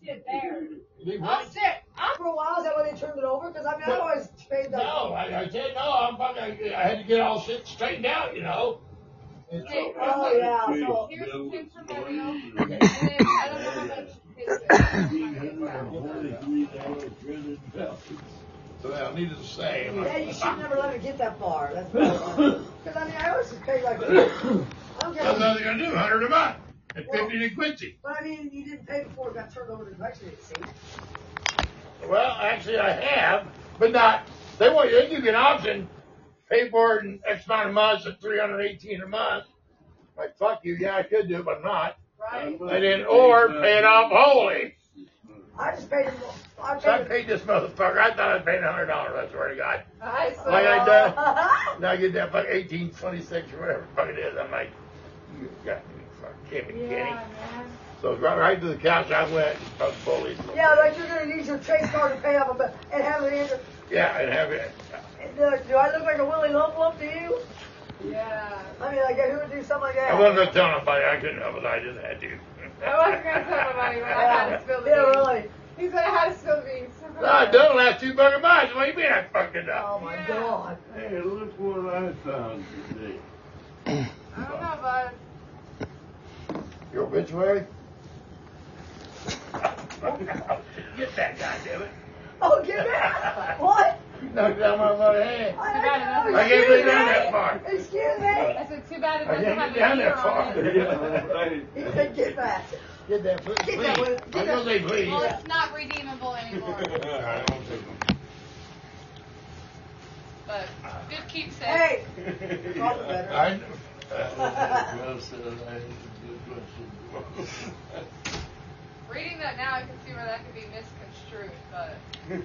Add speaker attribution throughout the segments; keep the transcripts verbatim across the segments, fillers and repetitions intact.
Speaker 1: sit there.
Speaker 2: Leave
Speaker 1: I'll
Speaker 2: what?
Speaker 1: sit. I'm
Speaker 3: For a while, is that why they turned it over? Because I mean, I always paid that.
Speaker 2: No, I, I said no. I'm fucking. I had to get all shit straightened out, you know. And so,
Speaker 3: Oh yeah. So
Speaker 1: Here's the pin for Mario. And then I don't know how much his
Speaker 2: so I needed to say.
Speaker 3: yeah, you should never let it get that far. That's because I mean, I always just paid like. I don't
Speaker 2: That's
Speaker 3: care.
Speaker 2: what they're gonna do. Hundred a month and fifty to Quincy.
Speaker 3: But I mean, you didn't pay before it got turned over to the election agency.
Speaker 2: Well, actually, I have, but not. They want they give you an option. Pay for it in X amount of months at three hundred eighteen a month. Like fuck you, yeah, I could do it, but I'm not.
Speaker 1: Right.
Speaker 2: And then or pay it off wholly.
Speaker 3: I just paid. I
Speaker 2: So I
Speaker 3: paid.
Speaker 2: paid this motherfucker. I thought I was paying a hundred dollars. I swear to God.
Speaker 1: I saw.
Speaker 2: Like I done. Now I get that fuck eighteen twenty six or whatever the fuck it is. I'm like, you got me fucking kidding me,
Speaker 1: Yeah,
Speaker 2: Kenny.
Speaker 1: man.
Speaker 2: So right, right to the couch I went. Fuck bullies.
Speaker 3: Yeah, like you're gonna use your Chase card to pay off a bill and have it in.
Speaker 2: Yeah, and have it.
Speaker 3: And, uh, do I look like a Willie Lump Lump to you?
Speaker 1: Yeah.
Speaker 3: I mean, like who would do something like that?
Speaker 2: I wasn't gonna tell nobody. I couldn't help it. I just had to.
Speaker 1: I wasn't going to tell nobody, but I had to spill the
Speaker 3: Yeah,
Speaker 1: beans.
Speaker 3: really.
Speaker 1: He said I had to spill the beans.
Speaker 2: No, I done last two bucket miles. What do you mean I fucked it up?
Speaker 3: Oh my
Speaker 1: Yeah.
Speaker 3: God.
Speaker 4: Hey, look what I found today.
Speaker 1: I don't know, bud.
Speaker 2: Your obituary? Get that guy, damn it.
Speaker 3: Oh, get that? What?
Speaker 2: Knocked down my mother hand.
Speaker 3: I,
Speaker 1: bad enough.
Speaker 2: I can't
Speaker 3: excuse
Speaker 2: get down
Speaker 3: me?
Speaker 2: that far.
Speaker 3: Excuse me?
Speaker 1: I said, too bad it
Speaker 2: I
Speaker 1: doesn't
Speaker 2: can't
Speaker 1: have
Speaker 2: get down
Speaker 1: a
Speaker 2: that
Speaker 1: year
Speaker 2: far.
Speaker 1: on it.
Speaker 4: Yeah, right.
Speaker 3: He said, get that.
Speaker 2: Get that, please.
Speaker 3: Get that one. Get
Speaker 2: I'm gonna
Speaker 3: that.
Speaker 2: say please.
Speaker 5: Well, it's not redeemable anymore.
Speaker 2: I don't take them.
Speaker 5: But good keepsake.
Speaker 3: Hey. Call it better.
Speaker 2: I,
Speaker 4: Well said, I had a good question.
Speaker 5: Reading that now, I can see where that could be misconstrued, but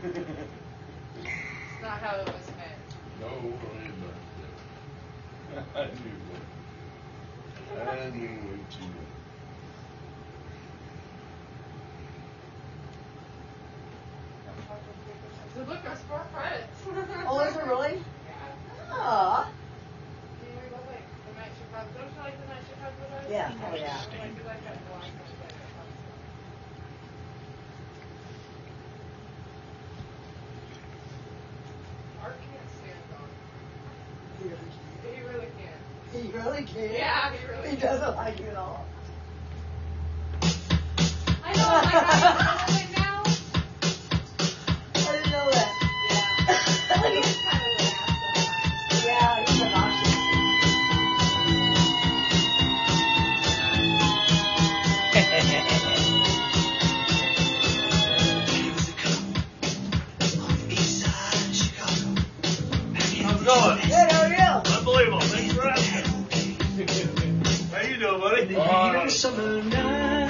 Speaker 5: it's not how it was meant.
Speaker 4: No worry about that. I knew that. I knew what you meant.
Speaker 1: So look, there's four credits.
Speaker 3: Oh, is it really? Ah. Yeah. Oh, yeah.
Speaker 5: Art can't stand on.
Speaker 3: He
Speaker 5: He really can.
Speaker 3: he really can.
Speaker 5: Yeah, he really
Speaker 3: He
Speaker 5: can.
Speaker 3: doesn't like you at all.
Speaker 5: I know, I'm like, I know it now.
Speaker 3: I didn't know that.
Speaker 5: Yeah. He's kind of an ass.
Speaker 3: Yeah, he's obnoxious.
Speaker 4: How's it going?
Speaker 3: Good, how are you?
Speaker 4: Unbelievable. Thanks for asking. How you doing, buddy?
Speaker 2: uh,
Speaker 6: Summer night,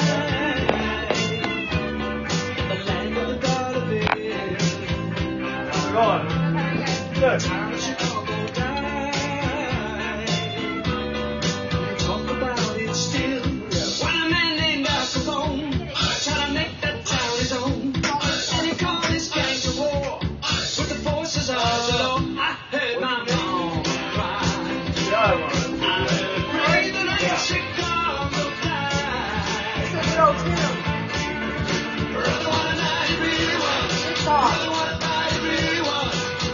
Speaker 6: the land of the garden.
Speaker 4: How's it going? Good.
Speaker 6: Chicago died. You talk about it still. When a man named Al Capone tried to make that town his own, and he called his gang to war with the forces of the law. I heard my mom cry.
Speaker 4: Yeah, I want it.
Speaker 6: I pray the night Chicago died.
Speaker 3: This is no Tim.
Speaker 6: Brother, what a night it really was.
Speaker 3: It's off.
Speaker 6: Brother, what a night it really was.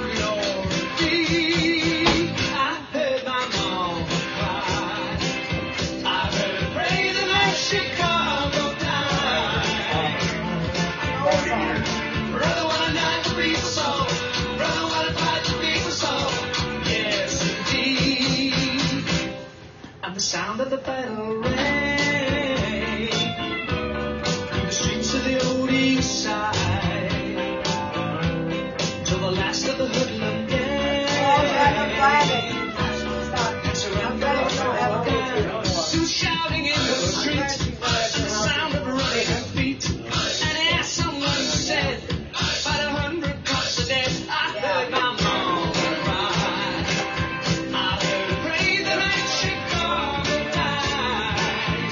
Speaker 6: Glory, I heard my mom cry. I heard her pray the night Chicago died. Brother, what a night the people saw. Brother, what a fight the people saw. Yes, indeed. And the sound of the battle rang through the streets of the old east side till the last of the hoodlum gang.
Speaker 3: Oh, yeah, I'm glad that I'm glad you don't have a good
Speaker 6: Who's shouting in the streets, the sound of running feet, and as someone said, about a hundred cups of dead, I heard my mom cry. I heard her pray the night Chicago died.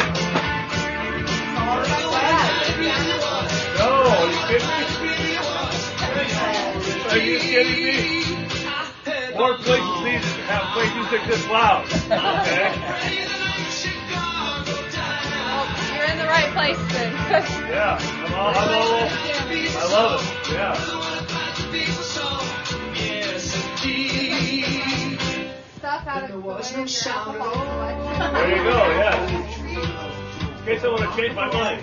Speaker 4: No, you kidding me? Are you kidding me? More places need to have play music this loud. Okay?
Speaker 5: You're in the right replacement.
Speaker 4: Yeah, I'm all, I'm all, I love it. Yeah.
Speaker 5: Stuff out of the way of your alcohol collection.
Speaker 4: There you go, yeah. In case I want to change my mind.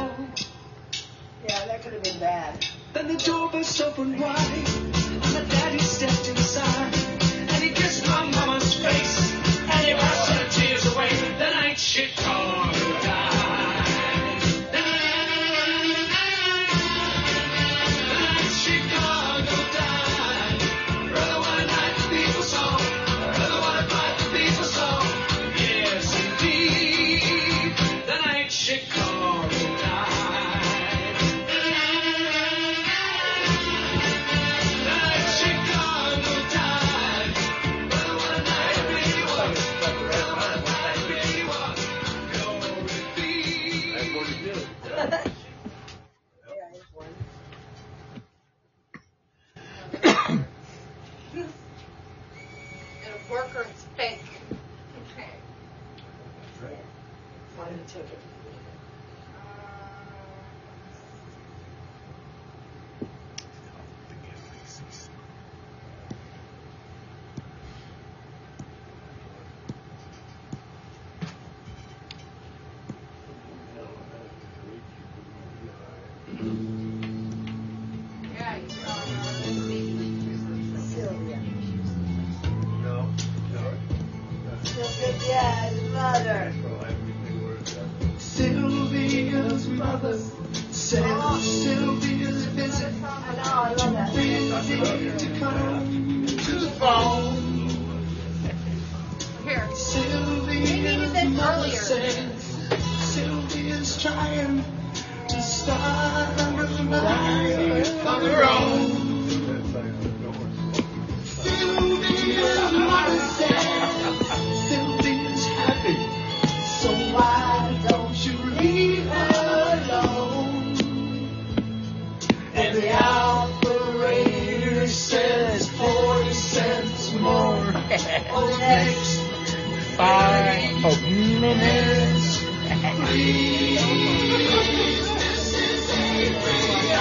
Speaker 3: Yeah, that could have been bad.
Speaker 6: Then the door burst open wide, and my daddy stepped inside, and he kissed my mama's face, and he wiped her tears away. Then ain't shit called die. Then ain't Chicago die. Brother, what a night the people saw. Brother, what a night the people saw. Yes, indeed. Then ain't Chicago die.
Speaker 3: Yeah, it's one.
Speaker 5: And a worker in spank. Okay.
Speaker 3: One who took it.
Speaker 5: Yeah, you saw it.
Speaker 3: Sylvia.
Speaker 4: No, no.
Speaker 3: Sylvia's dad's mother.
Speaker 6: Sylvia's mother said Sylvia's visit
Speaker 3: I know, I love that.
Speaker 6: to come to the phone.
Speaker 5: Here.
Speaker 6: Sylvia's
Speaker 5: this
Speaker 6: mother
Speaker 5: earlier.
Speaker 6: said Sylvia's trying to start a life on her own. Sylvia's mother said Sylvia's happy, so why don't you leave her alone? And the operator says forty cents more for the next five minutes. Please, Missus Avery,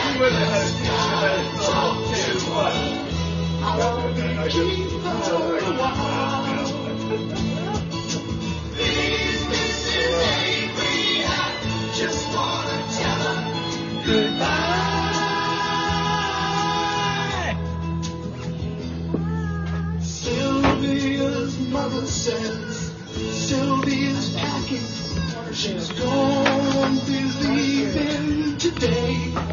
Speaker 6: I'll only keep her a while. Please, Missus Avery, I just wanna tell her goodbye. Sylvia's mother says Sylvia's packing. She's gonna be leaving today.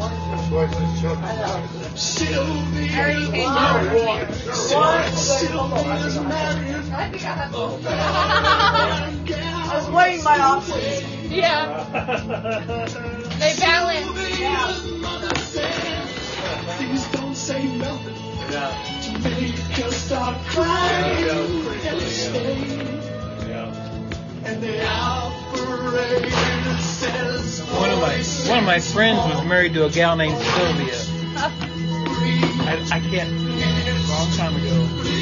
Speaker 6: Sylvia's mother says Sylvia's married.
Speaker 5: I think I have both.
Speaker 3: I was weighing my options.
Speaker 5: Yeah. They balance.
Speaker 6: Sylvia's mother says, please don't say nothing
Speaker 4: Yeah.
Speaker 6: to make her start crying and stay.
Speaker 4: Yeah.
Speaker 6: And the operator says
Speaker 7: One of my one of my friends was married to a gal named Sylvia. I, I can't. A long time ago.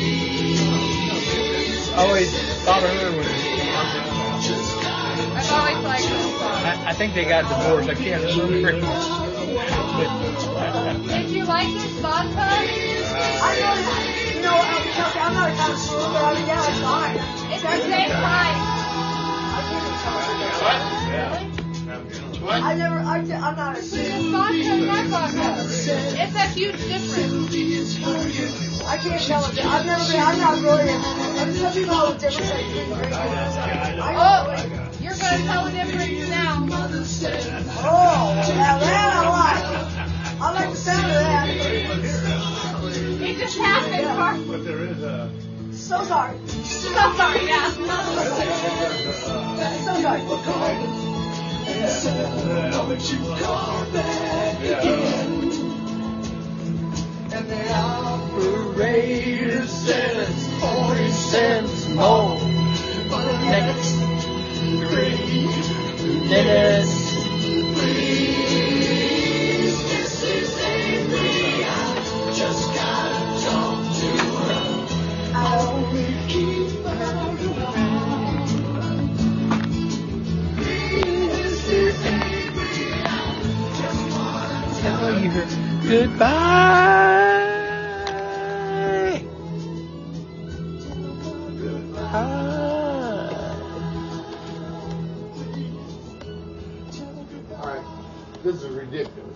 Speaker 7: I always thought of her when.
Speaker 5: I've always liked this song.
Speaker 7: I, I think they got divorced. I can't remember. But,
Speaker 5: Did you like this vodka?
Speaker 3: I really, you know, I'm, I'm not a kind of fool, but I mean, yeah, it's fine.
Speaker 5: It's the same price.
Speaker 2: What?
Speaker 5: Really?
Speaker 2: What?
Speaker 3: I never, I, I'm not a
Speaker 5: This
Speaker 3: fool.
Speaker 5: vodka and my vodka. It's a huge difference.
Speaker 3: I can't tell it. I've never been, I'm not really, I'm some people know the difference like drink drink. I know.
Speaker 5: Oh, you're going to tell the difference now.
Speaker 3: Oh, now that I like. I like the sound of that.
Speaker 5: It just happened, Mark.
Speaker 4: But there is a.
Speaker 3: So sorry.
Speaker 5: So sorry, yeah.
Speaker 3: So sorry.
Speaker 6: And the operator says forty cents more for the next three minutes. Please, Missus Avery, I just gotta talk to her. I'll only keep her around. Please, Missus Avery.
Speaker 7: tell you goodbye.
Speaker 2: All right, this is ridiculous.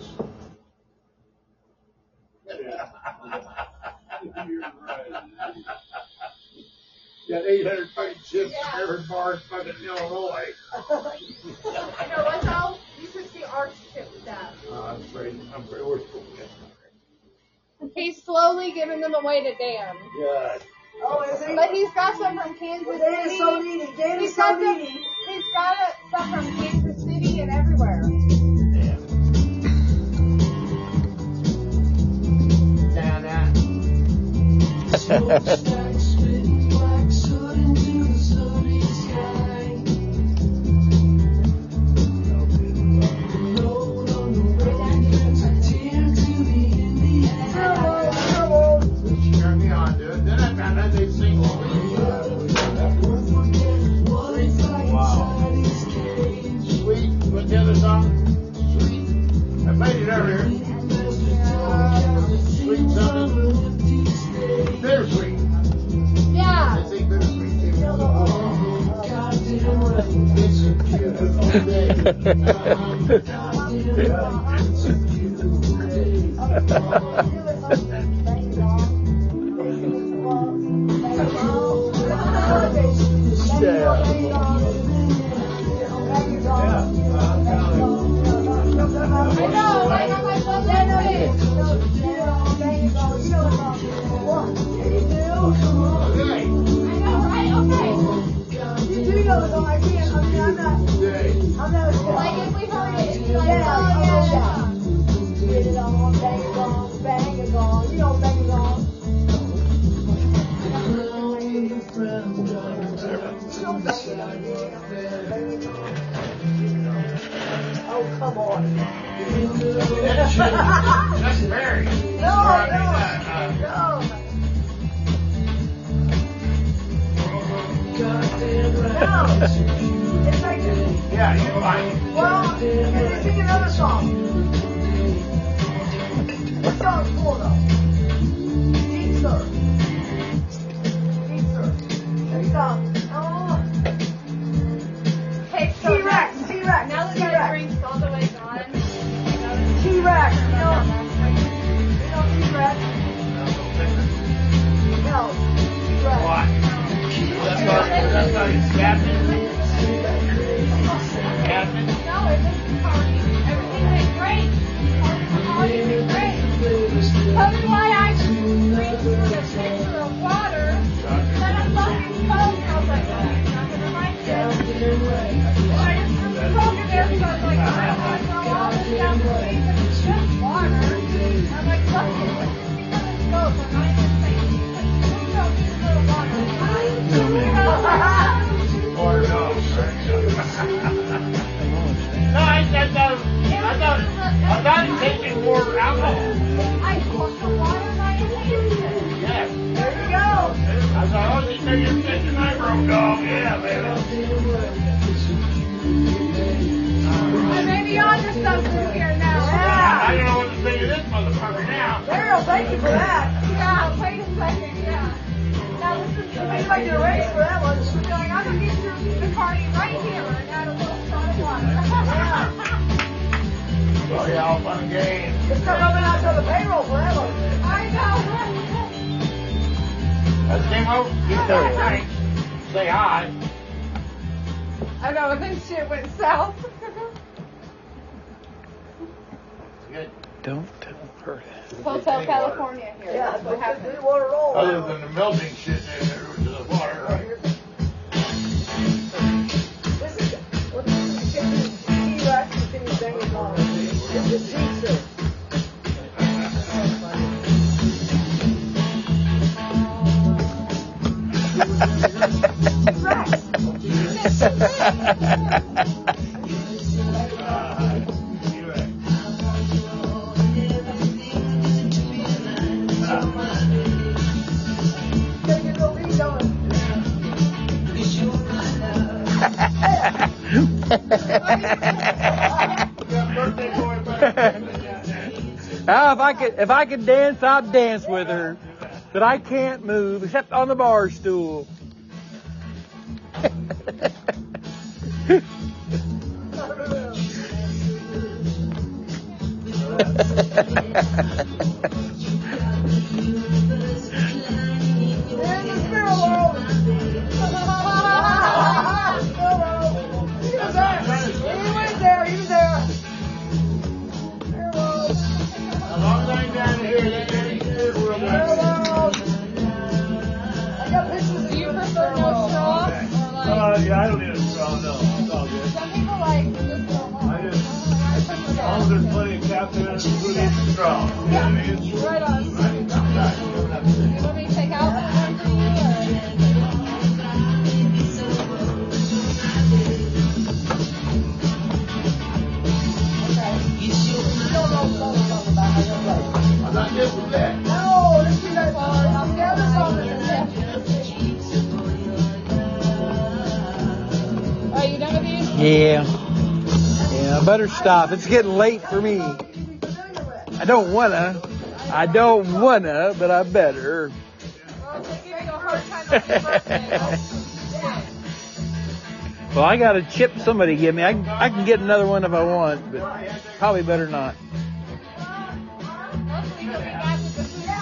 Speaker 2: Got eight hundred fucking ships in every bar in fucking Illinois.
Speaker 5: I know, what's all? You should see Art's ship with that.
Speaker 2: Oh, I'm afraid, I'm afraid we're cool.
Speaker 5: He's slowly giving them away to Dan.
Speaker 2: God.
Speaker 3: Oh, is he?
Speaker 5: But he's got some from Kansas
Speaker 3: Well, Dan is
Speaker 5: City.
Speaker 3: so needy. Dan
Speaker 5: He's
Speaker 3: is
Speaker 5: got
Speaker 3: so
Speaker 5: some,
Speaker 3: needy.
Speaker 5: he's got it, some from Kansas City and everywhere.
Speaker 2: Down that. Turn me on, dude. Then I found out they sing all these. Wow. Sweet. What's the other song? Sweet. I played it earlier. Sweet something. Bittersweet.
Speaker 5: Yeah.
Speaker 2: They sing bittersweet too. It's a beautiful day.
Speaker 5: I know, I know, I love that thing.
Speaker 2: Okay.
Speaker 5: I know, right? Okay.
Speaker 3: You do know the song. I can't. I mean, I'm not.
Speaker 2: Today.
Speaker 3: I'm not.
Speaker 5: Like if we heard it, it'd be like,
Speaker 3: Yeah,
Speaker 5: oh,
Speaker 3: oh,
Speaker 5: yeah.
Speaker 3: Get it on, bang it on, bang it on. You know, bang it on. Oh, come on.
Speaker 2: That's Mary.
Speaker 3: No, no, no. No. It's like,
Speaker 2: Yeah, you fine.
Speaker 3: well, they sing another song. This song's cool though. Deep Surf. Deep Surf. This song. Oh.
Speaker 5: Okay, so
Speaker 3: T-Rex, T-Rex,
Speaker 5: now that my
Speaker 3: T-Rex.
Speaker 5: drink's all the way gone,
Speaker 3: T-Rex, you know, you know T-Rex? No, T-Rex.
Speaker 2: What? That's not, that's not his captain. Captain?
Speaker 5: no, it was party. Everything went great. Party went great. Tell me why I just drank through a pitcher of water, then I fucking Coke. I was like, oh, I'm not gonna like this. And I just threw the Coke in there because I was like, I don't want to throw all this down the face and it's just water. I'm like, fuck it. Let's just become this Coke. I'm not even saying anything. Just throw me a little water.
Speaker 2: Or no. No, I, I thought, I thought, I thought he taking more alcohol.
Speaker 5: I took the water by hand.
Speaker 2: Yes.
Speaker 3: There you go.
Speaker 2: I thought, oh, you know you're taking my road dog. Yeah, baby.
Speaker 5: And maybe I'll just go through here now.
Speaker 2: I don't know what to think of this motherfucker now.
Speaker 3: Daryl, thank you for that.
Speaker 5: Yeah, wait a second, yeah. Now this is
Speaker 3: I think I did a race for that one.
Speaker 5: I'm gonna get your Bacardi right here and add a little shot of water.
Speaker 2: Oh, yeah, all fun and games.
Speaker 3: It's not coming out to the payroll for that one.
Speaker 5: I know.
Speaker 2: Let's came over. Get there tonight. Say hi.
Speaker 5: I know, and then shit went south.
Speaker 2: Good.
Speaker 7: Don't tell her that.
Speaker 5: Hotel California here.
Speaker 3: Yeah,
Speaker 5: That's what happened.
Speaker 3: we want to roll.
Speaker 2: Other than the melting shit in there to the water, right?
Speaker 3: This is what this is. T-Rex is in his banging ball. This is Deep Surf. Take it over, he's going.
Speaker 2: We got birthday boy back.
Speaker 7: Ah, if I could, if I could dance, I'd dance with her. But I can't move except on the bar stool.
Speaker 4: Uh, yeah, I don't need a straw, no. It's all good.
Speaker 5: Some people like this one.
Speaker 4: I just, as long as there's plenty of captain in it, who needs a straw? You know what I mean?
Speaker 5: Right on. You want me to take out one for you?
Speaker 2: I'm not good with that.
Speaker 3: No, this is that part. I'm the other song is
Speaker 5: Are you done with these?
Speaker 7: Yeah. Yeah, I better stop. It's getting late for me. I don't wanna. I don't wanna, but I better.
Speaker 5: Well, it's giving you a hard time on your birthday.
Speaker 7: Well, I got a chip somebody give me. I, I can get another one if I want, but probably better not.
Speaker 5: Hopefully you'll be back with the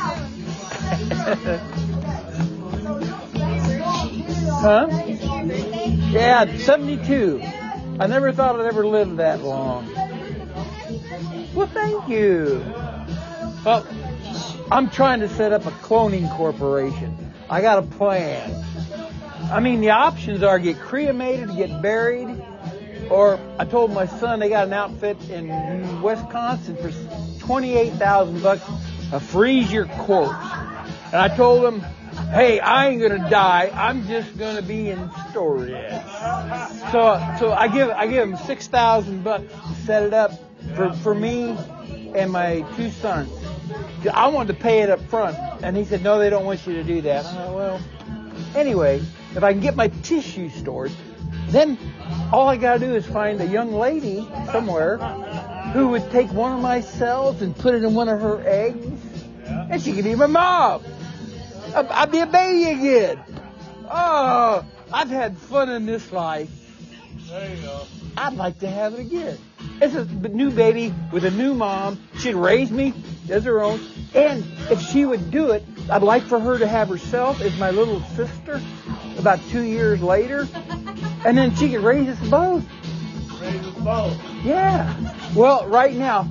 Speaker 5: food
Speaker 7: Huh? Yeah, seventy-two. I never thought I'd ever live that long. Well, thank you. Well, I'm trying to set up a cloning corporation. I got a plan. I mean, the options are get cremated, get buried, or I told my son they got an outfit in Wisconsin for twenty-eight thousand bucks, a freeze your corpse. And I told him, hey, I ain't gonna die. I'm just gonna be in storage. So, so I give I give him six thousand bucks to set it up for for me and my two sons. I wanted to pay it up front, and he said, no, they don't want you to do that. I thought, well, anyway, if I can get my tissue stored, then all I gotta do is find a young lady somewhere who would take one of my cells and put it in one of her eggs, and she could be my mom. I'd be a baby again. Oh, I've had fun in this life.
Speaker 4: There you go.
Speaker 7: I'd like to have it again. It's a new baby with a new mom. She'd raise me as her own. And if she would do it, I'd like for her to have herself as my little sister about two years later. And then she could raise us both.
Speaker 4: Raise us both.
Speaker 7: Yeah. Well, right now,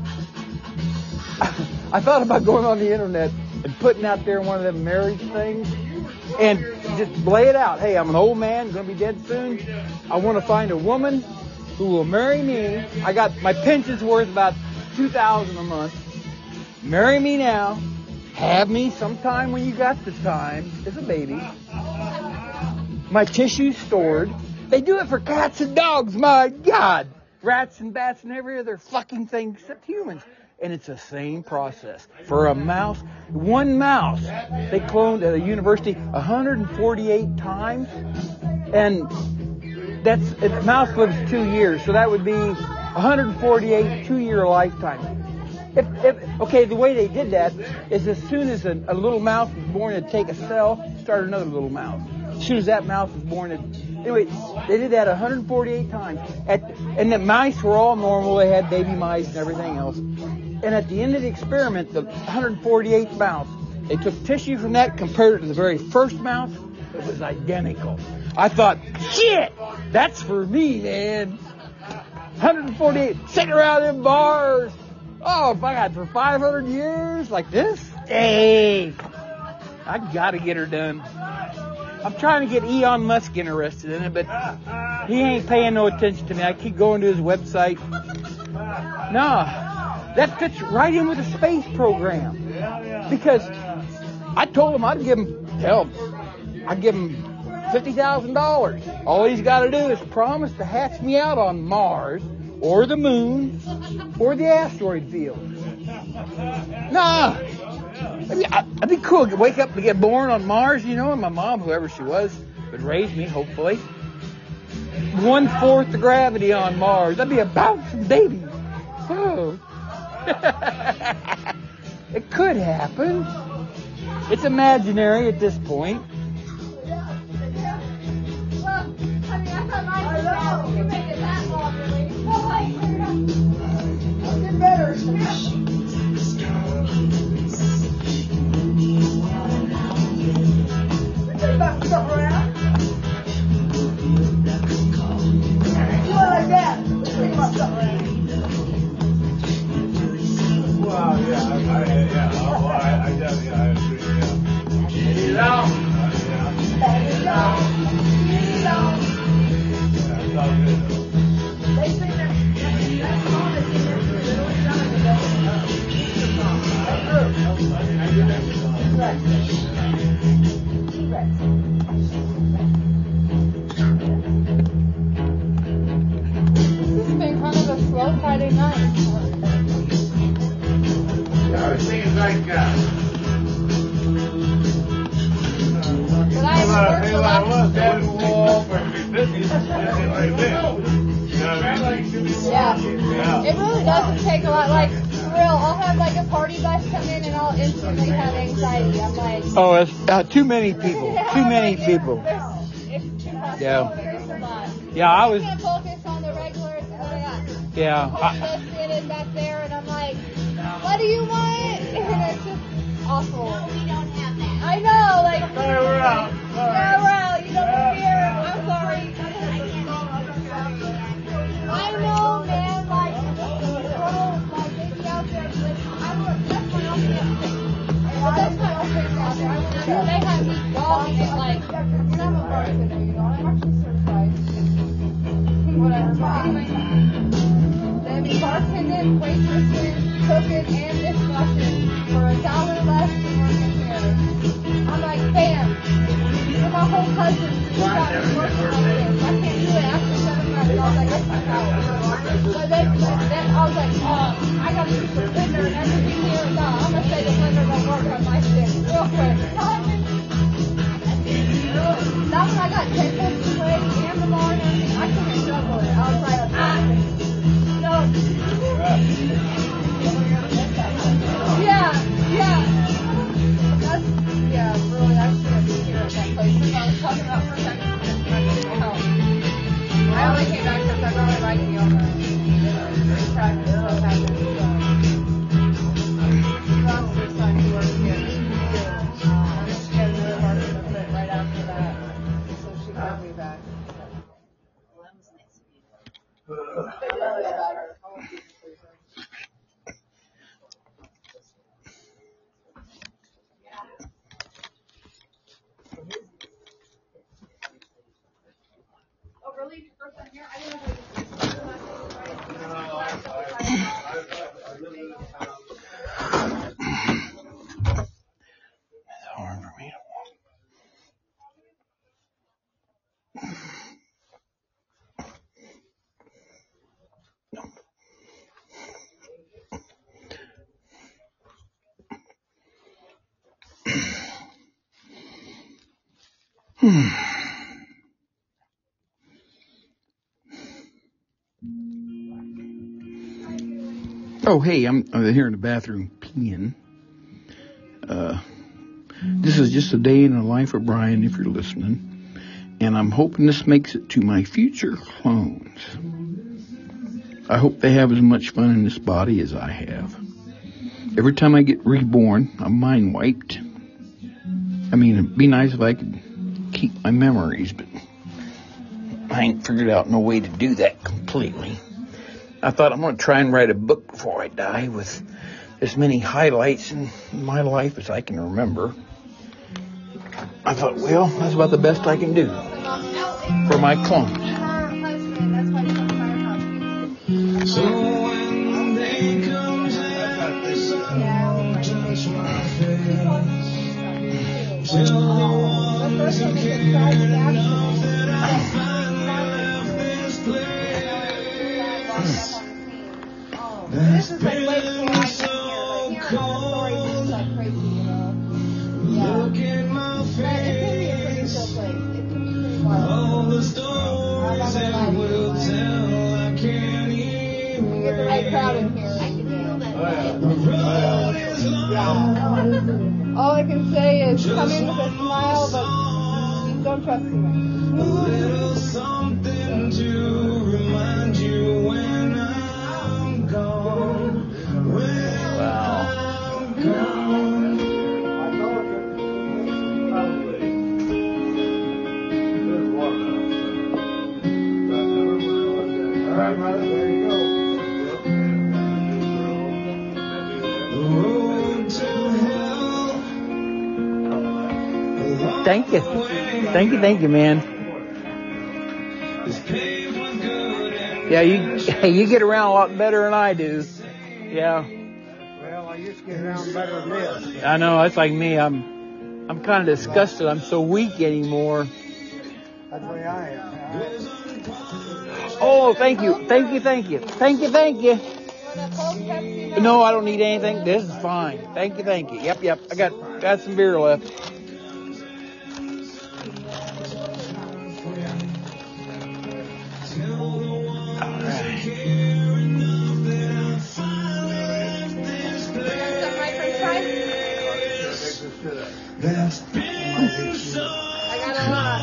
Speaker 7: I thought about going on the internet and putting out there one of them marriage things and just lay it out. Hey, I'm an old man, going to be dead soon. I want to find a woman who will marry me. I got my pension's worth about two thousand dollars a month. Marry me now. Have me sometime when you got the time as a baby. My tissue's stored. They do it for cats and dogs, my God. Rats and bats and every other fucking thing except humans. And it's the same process. For a mouse, one mouse, they cloned at a university one hundred forty-eight times. And that's, a mouse lives two years, so that would be one hundred forty-eight two-year lifetime. If, if, okay, the way they did that is as soon as a, a little mouse was born, it'd take a cell, start another little mouse. As soon as that mouse was born, it, anyway, they did that one hundred forty-eight times. At, and the mice were all normal. They had baby mice and everything else. And at the end of the experiment, the one hundred forty-eighth mouse, they took tissue from that, compared it to the very first mouse. It was identical. I thought, shit, that's for me, man. one hundred forty-eight, sitting around in bars. Oh, if I got for five hundred years like this, hey, I gotta get her done. I'm trying to get Elon Musk interested in it, but he ain't paying no attention to me. I keep going to his website. No, that fits right in with the space program. Because I told him I'd give him, hell, I'd give him fifty thousand dollars. All he's got to do is promise to hatch me out on Mars, or the moon, or the asteroid field. Nah. I mean, I'd be cool to wake up to get born on Mars, you know, and my mom, whoever she was, would raise me, hopefully. One-fourth the gravity on Mars. That'd be a bouncing baby. Oh. It could happen. It's imaginary at this point.
Speaker 5: Well, I mean, I thought mine was bad. You made it that long, really. So, like, we're not...
Speaker 3: I'll get better. Take that stuff around. Do it like that. Take my stuff around.
Speaker 4: Well, yeah, I, I, yeah, well, I, I definitely, I agree, yeah.
Speaker 2: Get it out.
Speaker 4: Uh, yeah,
Speaker 3: Let it go. Let it go.
Speaker 4: yeah, it's all good though.
Speaker 3: They sing that, that song that's in there for a little time ago. Easter song. That group. Right. Right.
Speaker 5: This has been kind of a slow Friday night.
Speaker 2: Yeah, it seems like, uh,
Speaker 5: But I
Speaker 4: Hey,
Speaker 5: haven't
Speaker 4: hey,
Speaker 5: worked a
Speaker 4: I
Speaker 5: lot.
Speaker 4: was that wall, but be busy, it's like this. You know what I mean?
Speaker 5: Yeah.
Speaker 4: Yeah.
Speaker 5: It really doesn't take a lot. Like, for real, I'll have like a party bus come in and I'll instantly have anxiety. I'm like,
Speaker 7: Oh, it's uh, too many people. Too many people.
Speaker 5: It's too much.
Speaker 7: Yeah.
Speaker 5: There's a lot.
Speaker 7: Yeah, I
Speaker 5: I
Speaker 7: was.
Speaker 5: can't focus on the regulars and what I got.
Speaker 7: Yeah.
Speaker 5: I'm
Speaker 7: I,
Speaker 5: just sitting back there and I'm like, what do you want? And it's just awful. No, we don't have that. I know, like,
Speaker 4: Hey, we're out.
Speaker 5: yeah, well, you know, we're here. I'm sorry. I know, man, like, girls, like, they be out there, but I would, that's my own thing. But that's my own thing out there. I would, they have me dogging it, like, and I'm a bartender, you know, I'm actually certified. Whatever, but anyway, they be bartending, waitressing, cooking, and dishwashing for a dollar less than working here. I'm like, bam, you're my whole cousin. You got me working like this. I can't do it after seven months. I was like, that's my power. But then, but then I was like, oh, I got to use the blender and everything here. No, I'm going to say the blender don't work on my shit real quick. Not when I got tables to play and the bar and everything. I couldn't juggle it. I was like, ah, no. Yeah, yeah. That's, yeah, really, I shouldn't be here at that place. Because I was talking about for a second, I didn't help. I only came back because I really like the owner. Practice what happened. So, that's the time to work here. And then she had another hard to quit right after that. So she called me back. Well, that was nice of you. Don't worry about her. I won't be pleased. Oh, really? First time here? I didn't know
Speaker 7: It's hard for me to walk. Hmm. Oh, hey, I'm uh, here in the bathroom peeing. Uh, this is just a day in the life of Brian, if you're listening. And I'm hoping this makes it to my future clones. I hope they have as much fun in this body as I have. Every time I get reborn, I'm mind wiped. I mean, it'd be nice if I could keep my memories, but I ain't figured out no way to do that completely. I thought I'm going to try and write a book before I die with as many highlights in my life as I can remember. I thought, well, that's about the best I can do for my clones.
Speaker 6: So when the day comes out, the sun won't touch my face. Tell the ones who cared enough that I finally left this place. That's been so cold. Look at my face. All the stories it will tell, I can't even wait.
Speaker 5: All I can say is come in with a smile, but don't trust too much.
Speaker 6: Little something to remind you when I'm gone. When
Speaker 7: Wow.
Speaker 6: I'm gone.
Speaker 4: Probably. It's warm
Speaker 2: All right, brother, there you go.
Speaker 6: The road to hell.
Speaker 7: Thank you. Thank you, thank you, man.
Speaker 6: Is paved with good and
Speaker 7: Yeah, you you get around a lot better than I do. Yeah.
Speaker 2: Well, I used to get around better than this.
Speaker 7: I know, that's like me. I'm I'm kind of disgusted. I'm so weak anymore.
Speaker 2: That's the way I am.
Speaker 7: Oh, thank you. Thank you, thank you. Thank you, thank you. No, I don't need anything. This is fine. Thank you, thank you. Yep, yep. I got got some beer left.
Speaker 6: that's been so
Speaker 5: I got a lot.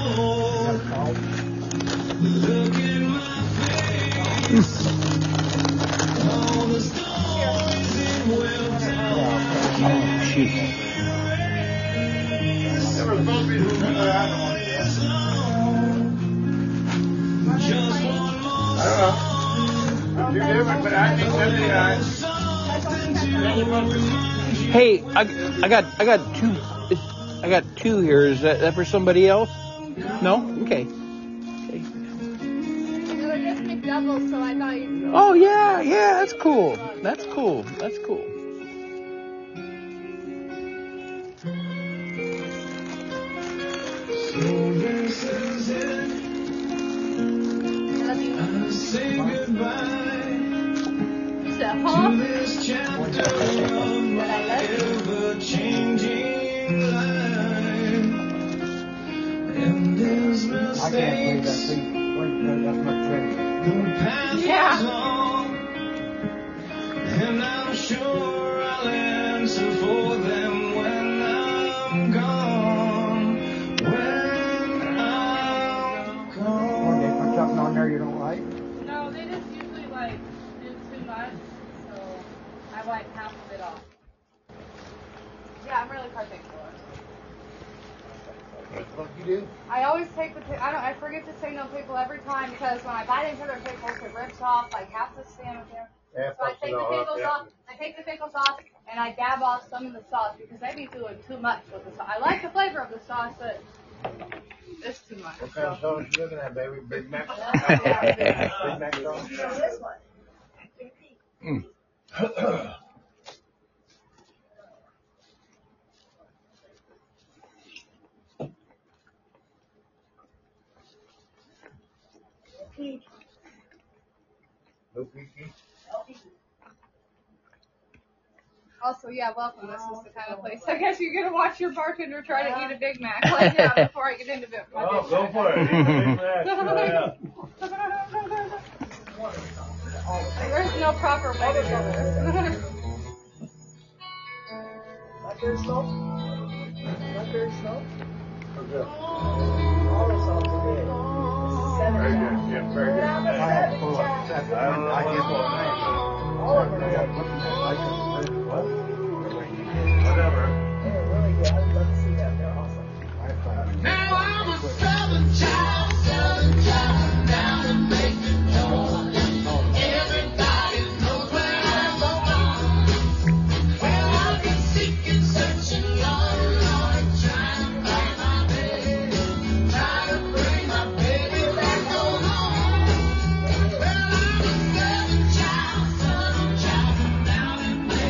Speaker 6: look in my face. All the stories it will tell.
Speaker 7: Oh, shoot.
Speaker 2: There was supposed to be some other item on it.
Speaker 6: Just one more
Speaker 2: I don't know. You're different, but I think that'd be all right.
Speaker 7: Hey, I, I got I got two I got two here. Is that, that for somebody else? No? Okay. Okay.
Speaker 5: They were just McDoubles, so I thought you.
Speaker 7: Oh yeah, yeah, that's cool. That's cool. That's cool.
Speaker 6: So this is it.
Speaker 5: Love you.
Speaker 6: I say goodbye
Speaker 5: You said,
Speaker 6: to
Speaker 5: huh?
Speaker 6: this chapter of my ever-changing life. And there's
Speaker 2: I can't believe that
Speaker 6: mistakes.
Speaker 2: thing. That's much better.
Speaker 6: The path
Speaker 5: Yeah.
Speaker 6: is long, and I'm sure I'll answer for them when I'm gone. When I'm
Speaker 2: Or they
Speaker 6: gone.
Speaker 2: put something on there you don't like.
Speaker 1: No, they just usually like do too much, so I wipe half of it off. Yeah, I'm really particular.
Speaker 2: What the fuck you do?
Speaker 1: I always take the pi- I don't I forget to signal people every time because when I bite into their pickles, it rips off like half the stem of them.
Speaker 2: Yeah,
Speaker 1: So I
Speaker 2: fucks
Speaker 1: take
Speaker 2: it
Speaker 1: the
Speaker 2: all up,
Speaker 1: pickles
Speaker 2: yeah.
Speaker 1: off. I take the pickles off and I dab off some of the sauce because they be doing too much with the sauce. I like the flavor of the sauce, but it's too much.
Speaker 2: What kind of sauce you looking at, baby? Big Mac? Big Mac sauce? No peachy?
Speaker 5: Also, yeah, welcome. This is the kind of place. I guess you're gonna watch your bartender try to eat a Big Mac like that before I get into it. My
Speaker 4: Oh,
Speaker 5: Big
Speaker 4: go
Speaker 5: Mac.
Speaker 4: for it. Eat the Big Mac. Yeah.
Speaker 5: There's no proper way to do this.
Speaker 3: Blackberry smoke? Blackberry smoke?
Speaker 2: How's that?
Speaker 3: All the sauce are good. Seven
Speaker 2: Very
Speaker 3: shots.
Speaker 2: good. Yeah, very good.
Speaker 3: I
Speaker 2: I pull up. That's
Speaker 4: I don't know
Speaker 2: I
Speaker 4: what
Speaker 2: get
Speaker 4: sauce.
Speaker 3: All of them are
Speaker 2: I got
Speaker 3: good.
Speaker 2: put in that. I can, what?
Speaker 4: Whatever.
Speaker 3: They're really good. I would love to see them. They're awesome.
Speaker 2: I find
Speaker 6: Now I'm a southern child, southern child, down in Macon, Georgia. Everybody knows where I belong. Well, I've been seeking, searching, Lord, Lord, trying to find my baby, trying to bring my baby back home. Well, I'm a southern child, southern child, down in Macon,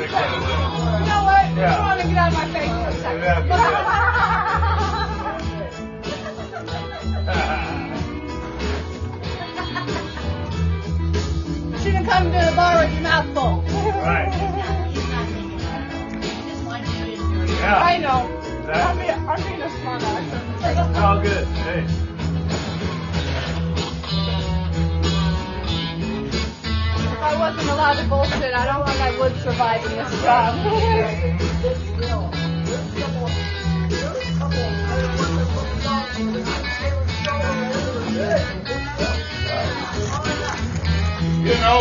Speaker 4: big fan of Will.
Speaker 5: You know what?
Speaker 4: Yeah.
Speaker 5: I want to get out of my face for a second.
Speaker 4: Yeah,
Speaker 1: Shouldn't come to the bar with your mouth full.
Speaker 4: Right. Yeah.
Speaker 1: I know. I'm
Speaker 4: Exactly.
Speaker 1: being, I'm being a smart ass.
Speaker 4: Oh, good. Hey.
Speaker 1: If I wasn't allowed to bullshit, I don't think I would survive in this job.
Speaker 2: You know,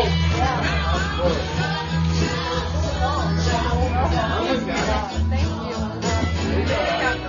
Speaker 1: Thank you.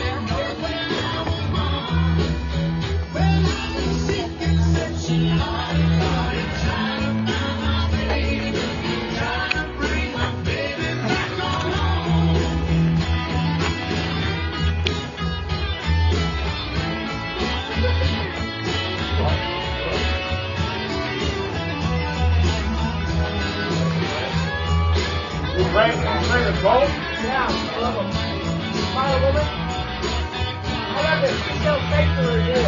Speaker 2: you bring, you bring a coat?
Speaker 3: Yeah, I love them. Fire woman. I got this detailed steak for review.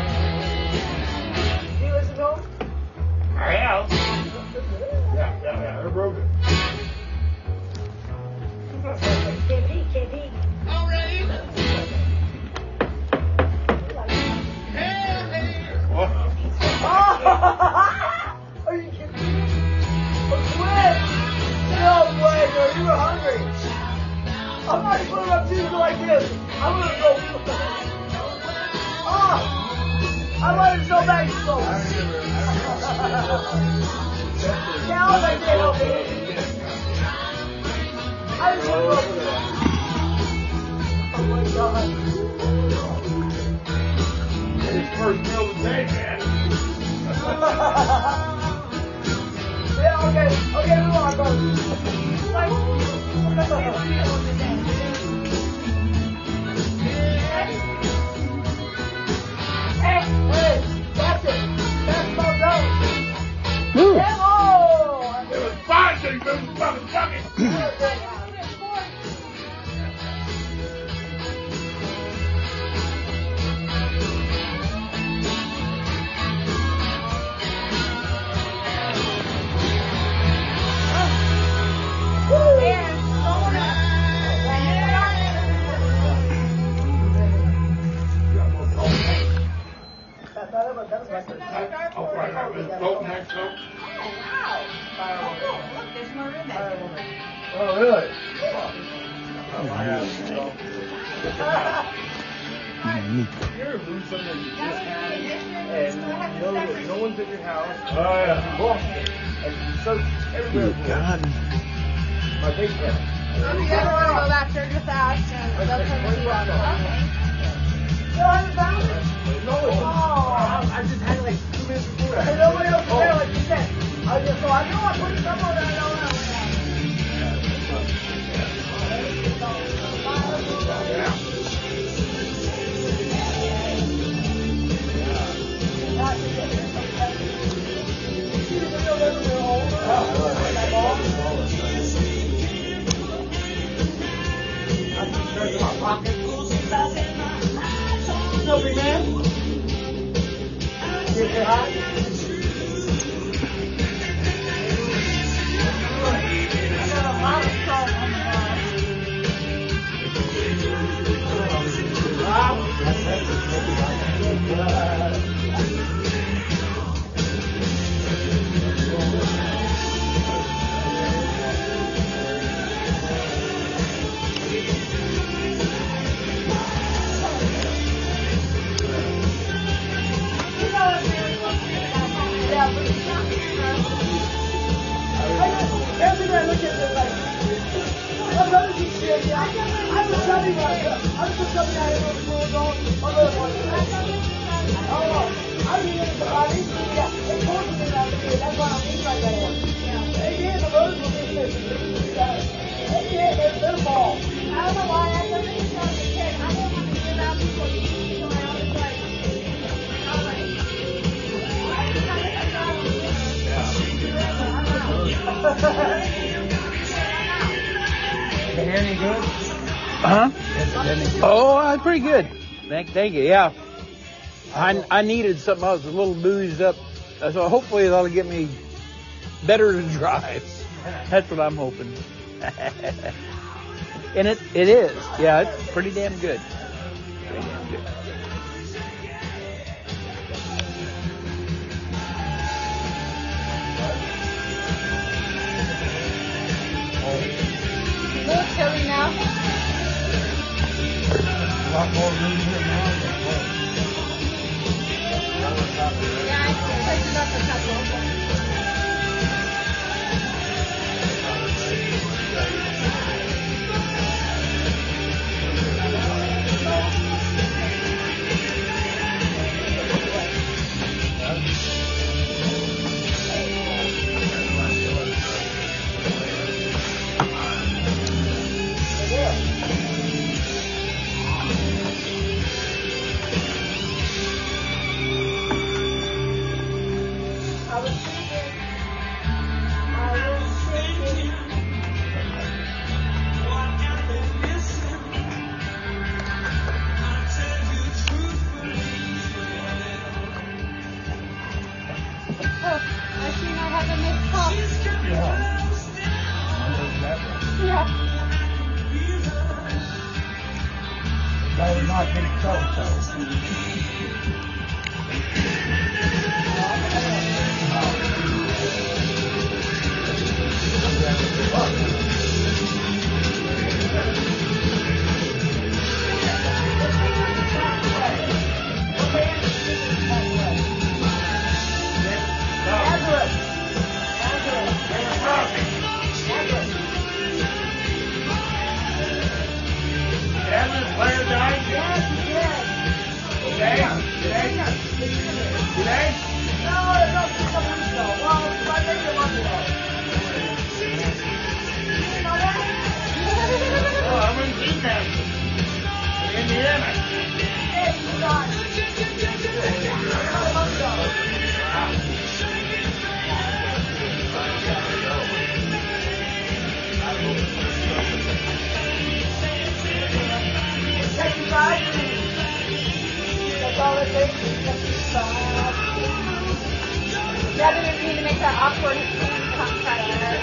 Speaker 3: Do you listen to them?
Speaker 2: I have. Yeah, yeah, yeah, they're broken.
Speaker 3: Can't beat, can't beat.
Speaker 2: What?
Speaker 3: Are you kidding me? A twin! No way, bro. You were hungry. I'm not even putting up two like this. I'm gonna go. Oh! I wanted to so bad, so. Now I can't help it. I just want to go. Oh my god.
Speaker 2: It's first meal of the day, man.
Speaker 3: Yeah, okay, okay, move on, bro. Like, hey, hey, that's it. That's my done.
Speaker 7: Woo.
Speaker 3: Hello!
Speaker 2: It was fine till you moved the fucking bucket. I'll find out this coat next up.
Speaker 4: Oh, really? You ever move something that you just had and you know that no one's at your house? Oh, yeah. You lost it. And you search everywhere for it.
Speaker 7: God.
Speaker 4: My big cat.
Speaker 1: If you ever want to go back there, just ask and they'll turn the heat on.
Speaker 3: Still haven't found it?
Speaker 4: No, it's I, I just had it like two minutes before that.
Speaker 3: And nobody else was there, like you said. I just so I know I put it somewhere that I don't know. No, big man. You say hi? Every day I look at it like, I'm gonna do shit, yeah. I'm just telling you, I'm just telling you, I don't know what's going on. I'm gonna watch it. Oh, I'm here to body. Yeah, they told me that to do. That's why I'm being like that. They did, the roads will be safe. They did, they're their fault.
Speaker 5: I don't know why I don't think it's not the kid. I don't want to get out before you see my other side. I'm like, I just kind of got out.
Speaker 4: any good?
Speaker 7: Huh?
Speaker 4: Is it any good?
Speaker 7: Oh, uh, pretty good. Thank, thank you. Yeah. I, I needed something. I was a little boozed up. Uh, So hopefully that'll get me better to drive. That's what I'm hoping. And it, it is. Yeah, it's pretty damn good. Pretty damn good.
Speaker 5: A little chilly now.
Speaker 4: A lot more room here now than before.
Speaker 5: Yeah, I can push it up a couple.
Speaker 3: I was thinking, I was thinking,
Speaker 5: Oh, I see I have a missed call.
Speaker 4: Yeah. Under that one.
Speaker 5: Yeah.
Speaker 4: Better not get it so-so.
Speaker 2: Player died? Today? Today? Today?
Speaker 3: no, it's not just a week ago. Well, it's like maybe a month ago. You know that?
Speaker 2: Oh, I'm in Kingmaster. Indiana.
Speaker 3: Yeah, you got it. About a month ago. Take you back. That's all it takes. Take you back.
Speaker 5: Yeah, they didn't mean to make that awkward contact.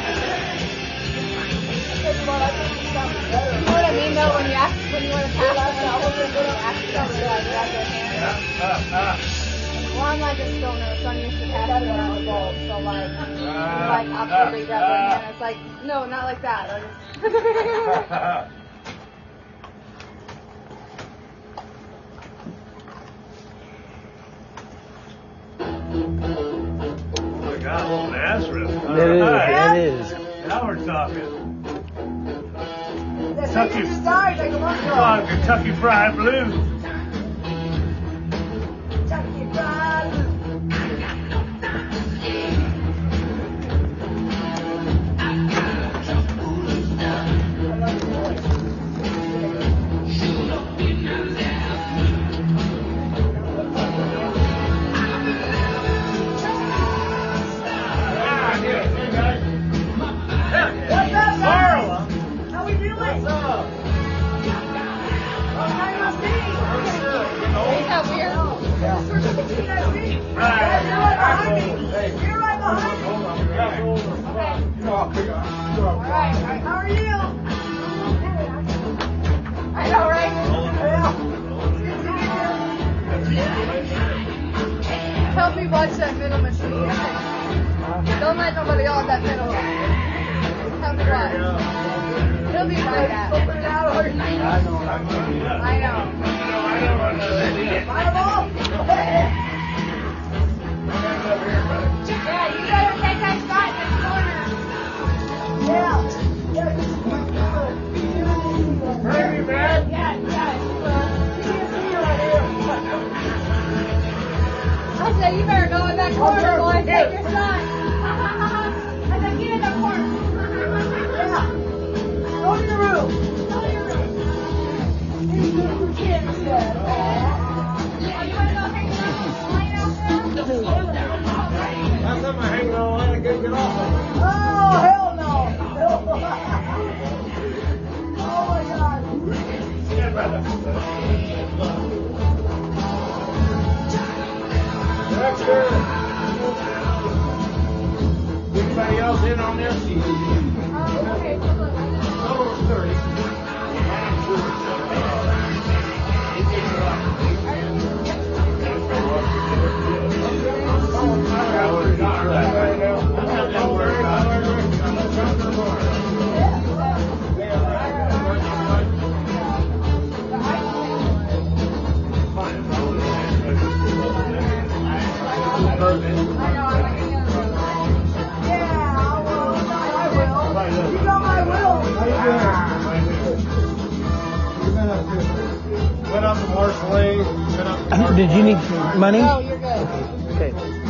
Speaker 3: Take you back. I think you sound better.
Speaker 5: You know what I mean though, when you ask, when you want to pass someone, I wasn't going to ask them to like grab their hand. Well, I'm like a stoner, so I'm used to passing around the bowl, so like, like awkwardly grab their hand. It's like, no, not like that. Like,
Speaker 4: Oh my God, old Nazareth.
Speaker 7: It is. It is.
Speaker 4: Now we're talking.
Speaker 3: That's
Speaker 4: Kentucky.
Speaker 3: you just died like a month
Speaker 4: Come
Speaker 3: ago.
Speaker 4: on, Kentucky Fried Blues.
Speaker 3: Kentucky Fried. I love your voice.
Speaker 2: Ah, yeah, hey guys.
Speaker 3: What's up,
Speaker 2: Carl.
Speaker 3: guys? How we doing?
Speaker 2: What's up?
Speaker 3: Long time no see.
Speaker 5: ain't that weird?
Speaker 3: We're supposed to be nice meeting.
Speaker 2: Right.
Speaker 3: Yeah, you're right behind me.
Speaker 2: Hey.
Speaker 3: You're right behind me.
Speaker 2: Hold on, we got to hold on. You know, we got- you know,
Speaker 5: Right.
Speaker 3: How are you?
Speaker 5: I know, right?
Speaker 3: Yeah.
Speaker 5: Help me watch that middle machine. Don't let nobody on that middle one. Help me watch. He'll be like that.
Speaker 3: Open it out.
Speaker 7: I know.
Speaker 5: I know.
Speaker 3: Light 'em off. Hey.
Speaker 5: Yeah, you better take that spot in the corner.
Speaker 3: Yeah. Yeah, this is good.
Speaker 2: Ready, man?
Speaker 5: Yeah, yeah.
Speaker 3: You can't see her right here.
Speaker 5: I said, you better go in that corner, boy.
Speaker 2: Here.
Speaker 5: Take your shot. I said, get in the corner.
Speaker 3: Yeah. Go to your room.
Speaker 5: Go to your room.
Speaker 3: You do your kid instead. Aw.
Speaker 5: Oh, you want to go hang out?
Speaker 2: down there.
Speaker 5: Oh, okay, so look.
Speaker 2: Number was thirty.
Speaker 3: Yeah, I will. I will. You know I will.
Speaker 4: Went up to Marceline. Went up to
Speaker 7: Did you need some money?
Speaker 1: No, you're good.
Speaker 7: Okay.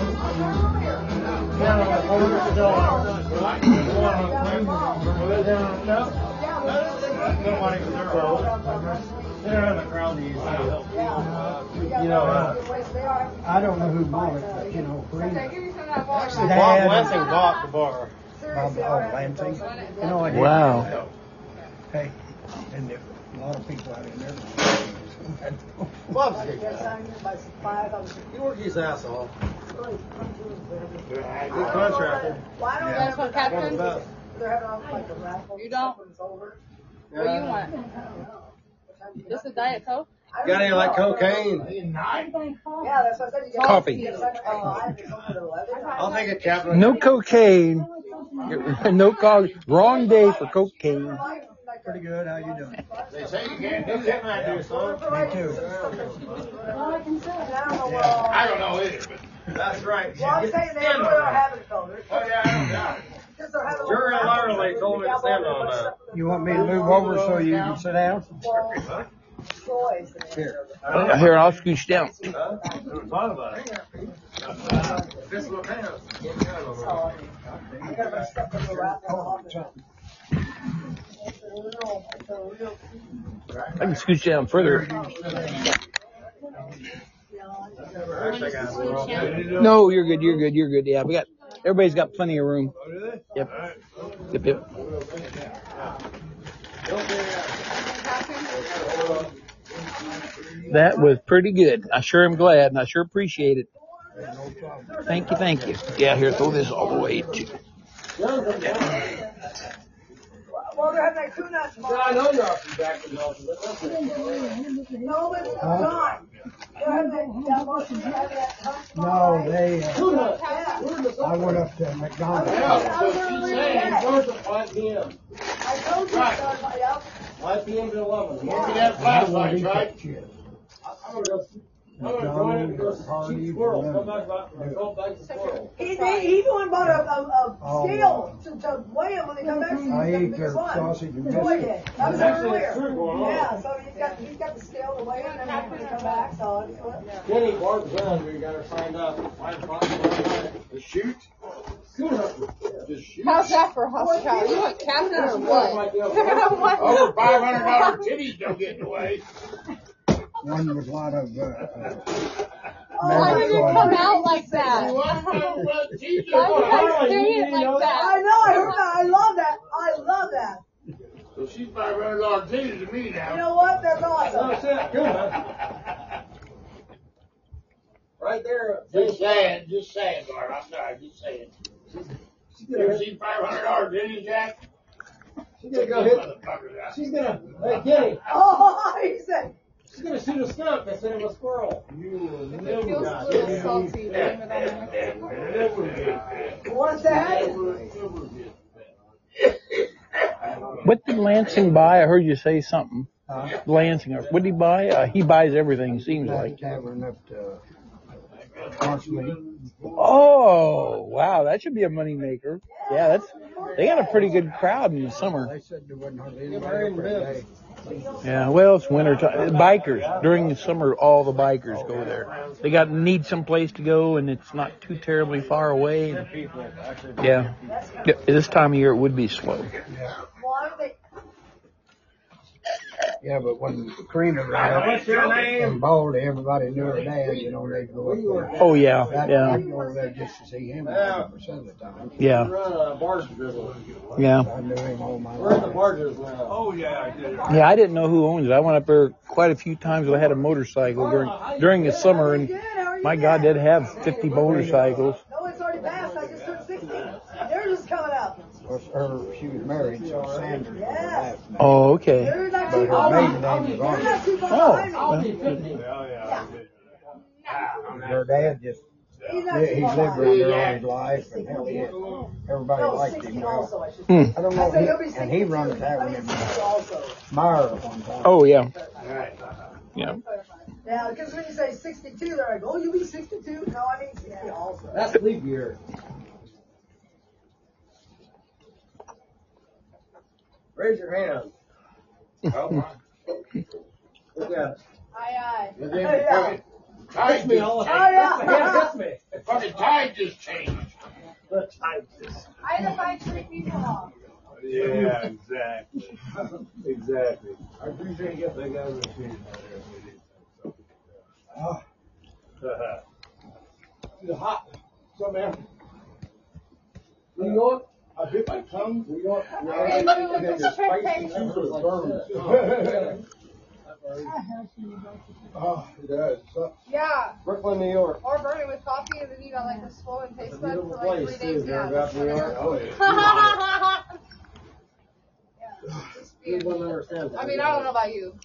Speaker 4: Nobody was there. They're in the crowd to use it. You know, uh,
Speaker 8: I don't know who bought it, but you know,
Speaker 1: Okay,
Speaker 8: Green,
Speaker 1: give me some of that water.
Speaker 4: actually, Bob Lansing bought the bar.
Speaker 8: Bob, oh, Lansing. You know, I did.
Speaker 7: Wow.
Speaker 8: Hey, and there, a lot of people out in there.
Speaker 4: Bob's a good
Speaker 3: Yes,
Speaker 4: guy.
Speaker 3: I'm in by five. I'm
Speaker 4: He worked his ass off.
Speaker 3: really
Speaker 4: Good contractor.
Speaker 3: Why don't
Speaker 1: That's what
Speaker 3: they have
Speaker 1: Catherine?
Speaker 4: Best.
Speaker 3: they're having all like a raffle?
Speaker 1: You don't?
Speaker 3: when it's over?
Speaker 1: What do you want? Just a Diet Coke?
Speaker 3: I
Speaker 4: Got any
Speaker 3: don't
Speaker 4: like
Speaker 3: know.
Speaker 4: cocaine?
Speaker 2: Nine?
Speaker 3: Yeah, that's what I said. You get
Speaker 7: Coffee.
Speaker 3: You get like five, it's over to eleven.
Speaker 4: I'll take a captain.
Speaker 7: No cocaine. No coke. Wrong day for cocaine.
Speaker 8: Pretty good. How you doing?
Speaker 2: They say you can't do that right here, son.
Speaker 8: Me too.
Speaker 3: I don't know where all.
Speaker 2: I don't know either, but.
Speaker 4: That's right.
Speaker 3: Well, I'm saying they don't have it covered.
Speaker 2: Oh, yeah, I don't doubt it.
Speaker 3: Because they're having.
Speaker 4: Jury literally told me to stand on that.
Speaker 8: You want me to move over so you can sit down?
Speaker 3: Toys.
Speaker 8: Here.
Speaker 7: Here, I'll scooch down.
Speaker 4: Huh? We were talking about it. This one has.
Speaker 3: I got my stuff in the raffle. It's a real, it's a real.
Speaker 7: I can scooch down further. No, you're good. You're good. You're good. Yeah, we got. Everybody's got plenty of room. Yep. Yep. Yep. That was pretty good. I sure am glad, and I sure appreciate it. Thank you. Thank you. Yeah, here, throw this all the way to.
Speaker 3: Well, they're having like two nuts tomorrow.
Speaker 4: I know you're off your back in the office, but that's it.
Speaker 3: No, but it's not. They're having that, that motion, they're having that hunt tomorrow,
Speaker 8: No,
Speaker 3: right?
Speaker 8: they, uh,
Speaker 4: Two nuts.
Speaker 3: Yeah.
Speaker 8: I went up to McDonald's.
Speaker 2: Yeah, so she's saying,
Speaker 4: Starts at five p m
Speaker 3: I told you,
Speaker 2: Right.
Speaker 3: son, yep.
Speaker 4: five p m to eleven.
Speaker 2: look at that
Speaker 8: I
Speaker 2: flashlight,
Speaker 8: want
Speaker 2: right?
Speaker 8: to shit.
Speaker 4: I'm gonna go. I'm gonna join it and go shoot squirrels. Come back about twelve bags of squirrels.
Speaker 3: He, he, he went and bought a, a, a
Speaker 8: Oh.
Speaker 3: scale to, to weigh him when they come back.
Speaker 8: I
Speaker 3: He's
Speaker 8: ate
Speaker 3: got
Speaker 8: their
Speaker 3: the fun.
Speaker 8: sausage and
Speaker 3: Joy
Speaker 8: biscuits.
Speaker 3: did. That was
Speaker 4: Actually,
Speaker 3: earlier.
Speaker 4: it's true going on.
Speaker 3: Yeah, so he's got, he's got the scale to weigh him and then when they come back, so it's what.
Speaker 4: Jenny Bart's done. We got her signed up. Five o'clock tomorrow night.
Speaker 2: To shoot? Just shoot.
Speaker 1: How's that for hospitality? You want captain or what? What?
Speaker 2: Over five hundred dollar titties don't get in the way.
Speaker 8: One with a lot of, uh, uh,
Speaker 1: Why did it come out like that?
Speaker 2: You want to know what titties
Speaker 1: Why
Speaker 2: are?
Speaker 1: did I say it like
Speaker 3: I
Speaker 1: that?
Speaker 3: know, I heard that, I love that, I love that.
Speaker 2: So she's five hundred dollar titties to me
Speaker 3: You
Speaker 2: now.
Speaker 3: know what, that's awesome.
Speaker 4: That's it. Good man. Right there.
Speaker 2: Just saying, just saying, Bart. I'm sorry, just saying. You ever seen five hundred dollar titties, Jack?
Speaker 4: She's gonna go hit.
Speaker 2: Motherfuckers out.
Speaker 4: She's gonna. Hey, Kenny.
Speaker 3: Oh, he said,
Speaker 4: She's gonna shoot a skunk instead of a squirrel. You will
Speaker 1: It
Speaker 4: never
Speaker 1: feels a
Speaker 4: die.
Speaker 1: little salty. blame it on the mixer.
Speaker 3: what's that?
Speaker 7: What did Lansing buy? I heard you say something. Lansing. What did he buy? Uh, he buys everything, seems
Speaker 8: that
Speaker 7: like.
Speaker 8: tavern up to Constantly.
Speaker 7: Oh, wow. That should be a money maker. Yeah, that's. They got a pretty good crowd in the summer.
Speaker 8: They said there wasn't hardly anybody up there today.
Speaker 7: Yeah, well, it's winter time. Bikers. During the summer, all the bikers go there. They got need some place to go, and it's not too terribly far away. Yeah. Yeah, this time of year, it would be slow.
Speaker 3: Why do they,
Speaker 8: Yeah, but when Karina ran up
Speaker 4: What's your name?
Speaker 8: and Baldy, everybody knew her dad, you know, they'd go up there.
Speaker 7: Oh, yeah,
Speaker 8: That,
Speaker 7: yeah,
Speaker 8: I'd go over there just to see him ninety percent of the time.
Speaker 7: yeah,
Speaker 4: Run a barge dribble.
Speaker 7: yeah.
Speaker 8: I knew him all my
Speaker 4: Where's the
Speaker 8: life.
Speaker 4: barges now?
Speaker 2: Oh, yeah, I did.
Speaker 7: Yeah, I didn't know who owns it. I went up there quite a few times. I had a motorcycle during during the summer, and
Speaker 3: good, how are you?
Speaker 7: my God, they'd have fifty motorcycles.
Speaker 3: No, it's already passed, I just turned sixty. They're just coming up.
Speaker 8: Was her, she was married, so Sanders was her last name.
Speaker 7: Oh, okay.
Speaker 3: You're not
Speaker 8: But
Speaker 3: too
Speaker 8: her
Speaker 3: far
Speaker 8: maiden
Speaker 3: behind.
Speaker 8: name
Speaker 3: You're
Speaker 8: was
Speaker 3: not too far
Speaker 7: Oh.
Speaker 3: behind.
Speaker 8: Arnold. Her dad just,
Speaker 3: He's not
Speaker 8: he
Speaker 3: too
Speaker 8: he
Speaker 3: far
Speaker 8: lived
Speaker 3: behind.
Speaker 8: around there all his life, and hell, he had, everybody
Speaker 3: No,
Speaker 8: liked him.
Speaker 3: sixty
Speaker 8: Well,
Speaker 3: also, I should
Speaker 7: Hmm.
Speaker 3: say.
Speaker 8: I don't
Speaker 3: I
Speaker 8: know,
Speaker 3: said
Speaker 8: he,
Speaker 3: he'll be
Speaker 8: and he
Speaker 3: sixty-two.
Speaker 8: run that
Speaker 3: I
Speaker 8: one
Speaker 3: mean,
Speaker 8: in
Speaker 3: sixty also.
Speaker 8: Meyer at one time.
Speaker 7: Oh, yeah.
Speaker 2: Right.
Speaker 7: Yeah.
Speaker 3: Yeah, because when you say sixty-two, they're like, oh, you'll be sixty-two? No, I mean sixty also.
Speaker 9: That's leap year. Raise your hand.
Speaker 2: Oh,
Speaker 9: Look at it.
Speaker 1: Aye, aye.
Speaker 2: and then the fucking tide
Speaker 9: Kiss me
Speaker 2: just
Speaker 9: all
Speaker 2: changed.
Speaker 3: Oh, yeah.
Speaker 9: Yeah, kiss me.
Speaker 2: The fucking tide just changed.
Speaker 9: The type just.
Speaker 1: I had to find three people off.
Speaker 4: Yeah, exactly. Exactly.
Speaker 9: I appreciate you.
Speaker 4: They got a machine out
Speaker 8: Oh,
Speaker 4: there.
Speaker 9: It's hot. So, man. New York, I bit my tongue. New York.
Speaker 1: And then look at the spicy
Speaker 9: Oh, it does. So,
Speaker 1: Yeah.
Speaker 9: Brooklyn, New York.
Speaker 1: Or burn it with coffee and then you got like a swollen taste
Speaker 9: It's a
Speaker 1: bud for
Speaker 9: beautiful
Speaker 1: like
Speaker 9: place,
Speaker 1: three
Speaker 9: too.
Speaker 1: days.
Speaker 9: Never
Speaker 1: Yeah.
Speaker 9: got to New York. Oh, yeah.
Speaker 1: Yeah, it's
Speaker 9: You
Speaker 1: beautiful.
Speaker 9: wouldn't understand that.
Speaker 1: I mean, I don't know about you.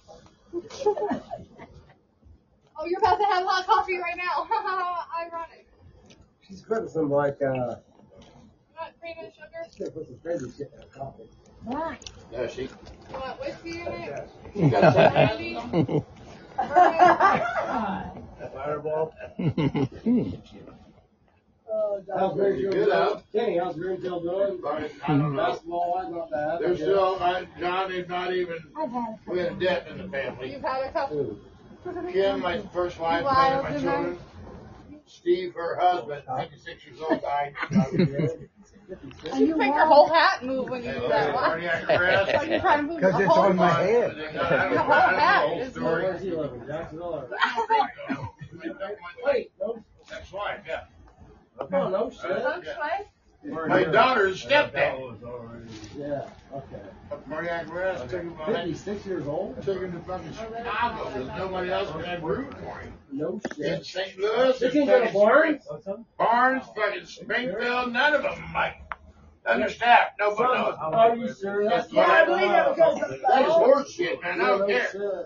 Speaker 1: Oh, you're about to have hot coffee right now. Ironic.
Speaker 9: She's putting some, like, uh,
Speaker 1: Not cream and sugar.
Speaker 9: she's gonna put some crazy shit in her coffee.
Speaker 2: Yeah, she.
Speaker 1: You want whiskey in it?
Speaker 2: She got some.
Speaker 1: Brandy?
Speaker 4: Fireball.
Speaker 3: Oh,
Speaker 9: How's Greenfield
Speaker 2: Good
Speaker 9: doing?
Speaker 2: out.
Speaker 9: Kenny, how's Greenfield doing?
Speaker 2: I don't know.
Speaker 9: Basketball wise, not bad.
Speaker 2: They're still, I, John is not even, we had a debt in the family.
Speaker 1: You've had a couple.
Speaker 9: Ooh.
Speaker 2: Kim, my first wife,
Speaker 1: You
Speaker 2: mother of
Speaker 1: wild
Speaker 2: my
Speaker 1: in
Speaker 2: children. Steve, her husband, fifty-six years old, died.
Speaker 1: You make your whole hat move when you do that. Why?
Speaker 2: Cardiac arrest.
Speaker 1: Like you're trying to move
Speaker 8: because
Speaker 1: the
Speaker 8: it's
Speaker 1: whole
Speaker 8: on my head.
Speaker 2: I don't know, I don't know the whole story.
Speaker 9: Where's he living? Jacksonville or?
Speaker 2: Wait, that's wife, yeah.
Speaker 9: Oh, no shit.
Speaker 1: Lunch way?
Speaker 2: My daughter's stepdad.
Speaker 9: Yeah, okay.
Speaker 2: Cardiac arrest, took him, I
Speaker 9: fifty-six years old?
Speaker 2: took him to fucking Chicago, because nobody else could have room for him.
Speaker 9: No
Speaker 2: In
Speaker 9: shit.
Speaker 2: Saint Louis,
Speaker 9: They
Speaker 2: in
Speaker 9: can go to
Speaker 2: fucking
Speaker 9: Barnes?
Speaker 2: Barnes, fucking Springfield, none of them, Mike. Understaffed, nobody knows.
Speaker 9: Are you serious?
Speaker 3: Yeah, I believe that because
Speaker 2: That's horse shit, man, I don't care.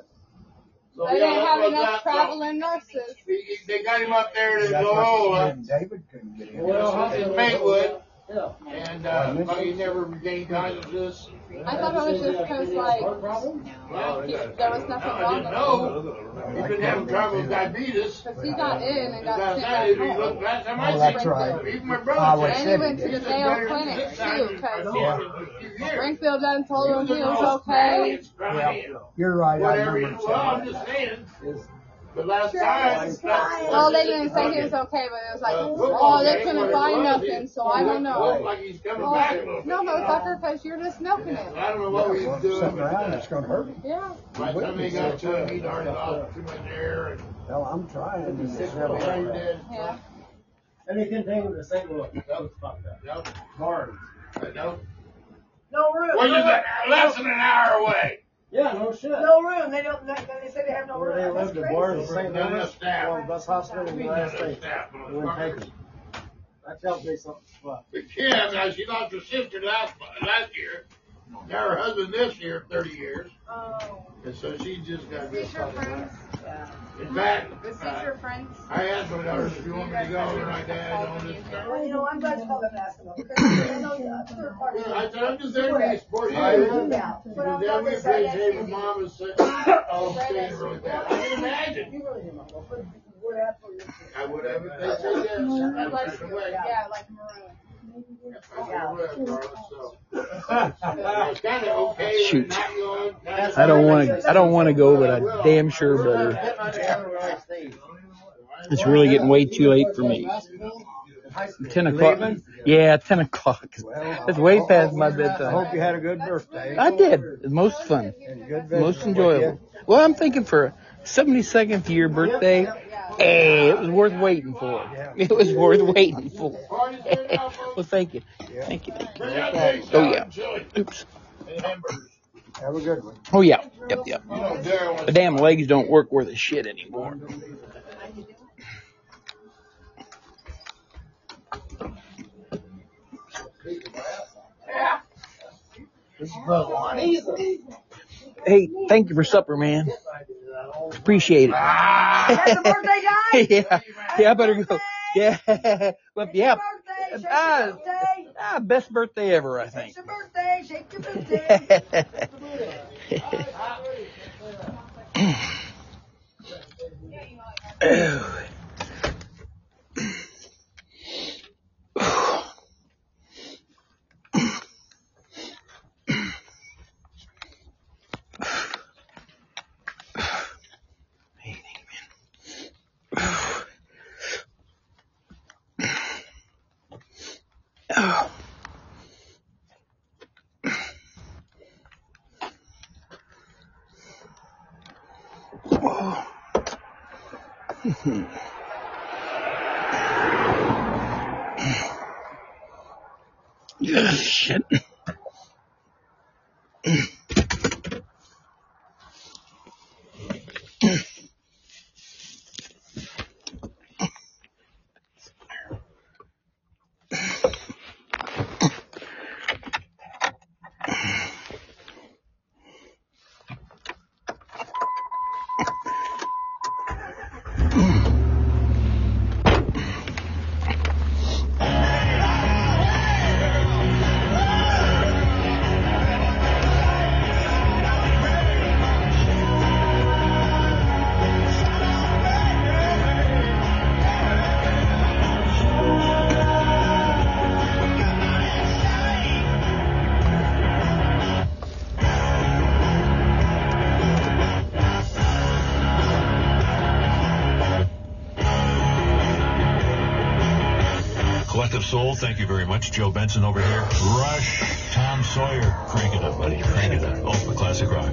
Speaker 2: So,
Speaker 1: They
Speaker 2: yeah,
Speaker 1: don't
Speaker 2: that
Speaker 1: have
Speaker 2: was
Speaker 1: enough
Speaker 2: that, so
Speaker 1: traveling nurses.
Speaker 2: he- They got him up there to
Speaker 8: That's why
Speaker 2: Loyola,
Speaker 8: David couldn't get in.
Speaker 9: Well,
Speaker 2: in Maywood,
Speaker 9: Yeah.
Speaker 2: and, uh, but he never regained consciousness.
Speaker 1: I thought it was just because, like,
Speaker 9: Heart problem?
Speaker 2: Well,
Speaker 1: he, there was nothing
Speaker 2: I
Speaker 1: wrong
Speaker 2: didn't
Speaker 1: with him.
Speaker 2: know. He's been having trouble with diabetes.
Speaker 1: Because he got in and
Speaker 2: As
Speaker 1: got
Speaker 2: I
Speaker 1: sent
Speaker 2: said,
Speaker 1: back
Speaker 2: if you
Speaker 1: home.
Speaker 2: look, last time
Speaker 8: Oh,
Speaker 2: I
Speaker 8: that's
Speaker 2: seen
Speaker 8: right.
Speaker 2: him, even my
Speaker 8: I
Speaker 2: brother
Speaker 8: would
Speaker 2: said.
Speaker 1: And he went to the
Speaker 2: he's been
Speaker 1: Mayo
Speaker 2: better
Speaker 1: Clinic,
Speaker 2: six
Speaker 1: too,
Speaker 2: times in
Speaker 1: because
Speaker 2: a few years.
Speaker 1: Springfield done told him he was
Speaker 2: He
Speaker 1: okay.
Speaker 2: was crying.
Speaker 8: You're right, I
Speaker 2: Whatever,
Speaker 8: remember
Speaker 2: he- well, I'm
Speaker 8: saying
Speaker 2: just saying. But last time.
Speaker 1: Well, they didn't say he was okay, but it was like,
Speaker 2: Uh,
Speaker 1: oh,
Speaker 2: football
Speaker 1: they
Speaker 2: game,
Speaker 1: couldn't
Speaker 2: what it
Speaker 1: find
Speaker 2: was,
Speaker 1: nothing,
Speaker 2: he-
Speaker 1: so I
Speaker 2: he
Speaker 1: don't
Speaker 2: looked
Speaker 1: know.
Speaker 2: like he's coming
Speaker 1: Well,
Speaker 2: back a little bit.
Speaker 1: no, motherfucker, because you're just milking it.
Speaker 2: I don't know what we was doing,
Speaker 8: Something
Speaker 2: but
Speaker 8: around
Speaker 2: uh,
Speaker 8: that's gonna hurt him.
Speaker 1: Yeah.
Speaker 2: by the time he got to him, he'd already lost too much air and.
Speaker 8: Hell, I'm trying. and it's
Speaker 2: Six
Speaker 8: never
Speaker 2: months later, he
Speaker 8: happened.
Speaker 2: did.
Speaker 1: Yeah.
Speaker 9: And they continue to Saint Louis. That was fucked up.
Speaker 2: Nope,
Speaker 9: Barnes.
Speaker 2: nope.
Speaker 3: no room.
Speaker 2: Well,
Speaker 3: no,
Speaker 2: you're
Speaker 3: room.
Speaker 2: less than an hour away.
Speaker 9: Yeah, no shit.
Speaker 3: No room. They don't. They say they have no
Speaker 9: Where they
Speaker 3: room. That's
Speaker 9: lived at
Speaker 3: crazy.
Speaker 9: Barnes, Saint
Speaker 2: Not
Speaker 9: Louis,
Speaker 2: enough staff.
Speaker 9: one of the best hospitals in the United
Speaker 2: Not enough
Speaker 9: States.
Speaker 2: staff,
Speaker 9: They wouldn't take them. That tells me something. Fuck.
Speaker 2: But Kim, now she lost her sister last last year. Now her husband this year, thirty years,
Speaker 1: Oh.
Speaker 2: and so she just got real
Speaker 1: Is your
Speaker 2: fucking
Speaker 1: friends?
Speaker 2: In fact,
Speaker 1: Is
Speaker 2: uh,
Speaker 1: your friends?
Speaker 2: I asked my daughters if you want me to go, and my dad on this.
Speaker 3: Well, you know, I'm glad you called them and asked them. Because I know you uh, third party.
Speaker 2: I said, I'm just there to support you.
Speaker 3: Yeah.
Speaker 2: And
Speaker 3: But I'm
Speaker 2: then
Speaker 3: not
Speaker 2: we
Speaker 3: gonna say
Speaker 2: played hey,
Speaker 3: that.
Speaker 2: my mom was sick. Oh, staying really bad. I can imagine.
Speaker 3: You really didn't know. But we're at for you.
Speaker 2: I would have if they said yes. I'd
Speaker 1: Like,
Speaker 2: turn away.
Speaker 1: yeah, like maroon.
Speaker 2: I would have, Carlos, so. It's kind of okay with
Speaker 7: Shoot.
Speaker 2: not going.
Speaker 7: I don't want to. I don't want to go, but I damn sure better. It's really getting way too late for me. Ten o'clock. Yeah, ten o'clock. It's way past my
Speaker 8: I
Speaker 7: bedtime.
Speaker 8: hope you had a good birthday.
Speaker 7: I did. It's most fun,
Speaker 8: And good
Speaker 7: most
Speaker 8: visiting with
Speaker 7: enjoyable. Well, I'm thinking for a seventy-second year birthday, hey, it was worth waiting for. It was worth waiting for. Well, thank you. Thank you. Thank you. Oh, yeah. Oops.
Speaker 2: And hamburgers.
Speaker 8: you. Have a good one.
Speaker 7: Oh, yeah. Yep, yep.
Speaker 2: You know, Daryl
Speaker 7: The damn legs don't work worth a shit anymore.
Speaker 1: Yeah.
Speaker 2: This is another one.
Speaker 7: Hey, thank you for supper, man. Appreciate it.
Speaker 2: Ah,
Speaker 3: That's the birthday guy?
Speaker 7: yeah, yeah, I better go. Yeah, well, yeah.
Speaker 3: Birthday, shake
Speaker 7: Ah,
Speaker 3: your birthday.
Speaker 7: ah, best birthday ever, I think.
Speaker 3: It's your birthday, shake your birthday.
Speaker 7: Yeah, shit.
Speaker 10: Collective Soul, thank you very much. Joe Benson over here. Rush, Tom Sawyer. Crank it up, buddy. Crank it up. Ultimate classic rock.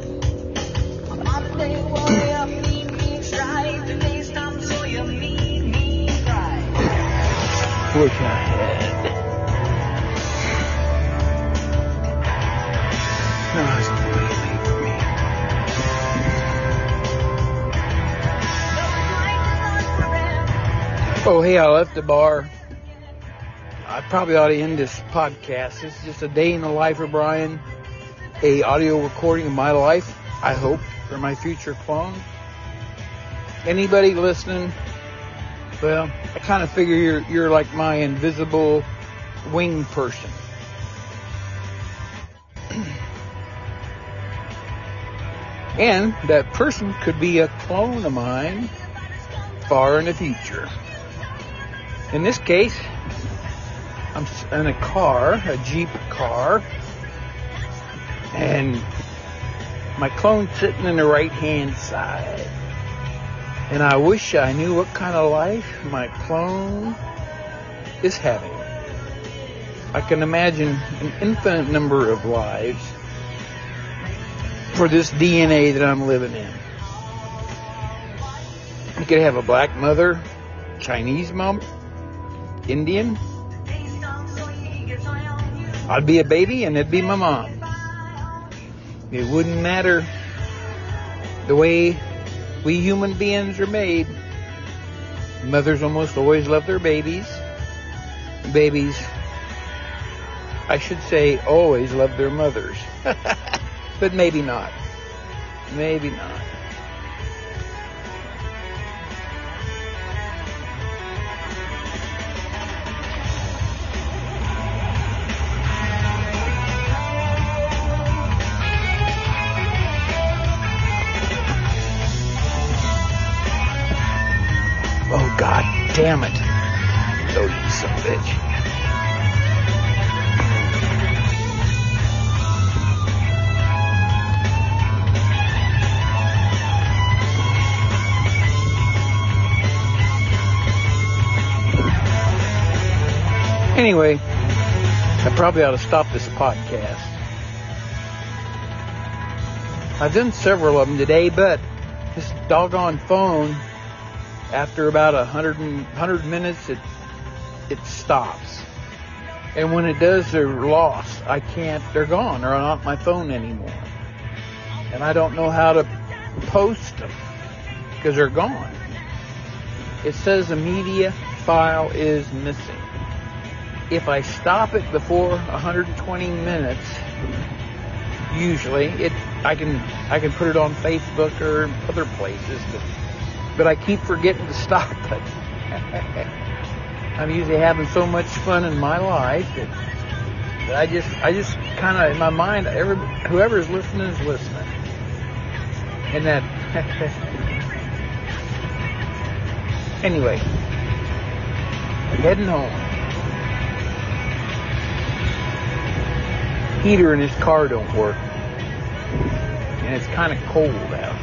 Speaker 7: Wish I had. No, it's too late for me. Oh, hey, I left the bar. I probably ought to end this podcast. This is just a day in the life of Brian, a audio recording of my life, I hope, for my future clone. Anybody listening? Well, I kind of figure you're you're like my invisible wing person. And that person could be a clone of mine far in the future. In this case, I'm in a car, a Jeep car, and my clone's sitting in the right-hand side. And I wish I knew what kind of life my clone is having. I can imagine an infinite number of lives for this D N A that I'm living in. You could have a black mother, Chinese mom, Indian. I'd be a baby and it'd be my mom. It wouldn't matter the way we human beings are made. Mothers almost always love their babies. Babies, I should say, always love their mothers. But maybe not. Maybe not. Oh, God damn it. Oh, you son of a bitch. Anyway, I probably ought to stop this podcast. I've done several of them today, but this doggone phone, after about a hundred hundred minutes, it it stops. And when it does, they're lost. I can't, they're gone. They're not my phone anymore. And I don't know how to post them because they're gone. It says a media file is missing. If I stop it before one hundred twenty minutes, Usually, it I can I can put it on Facebook or other places, but but I keep forgetting to stop it. I'm usually having so much fun in my life that, that I just I just kind of in my mind, every whoever's listening is listening, and that anyway, heading home. Heater in his car don't work, and it's kind of cold out.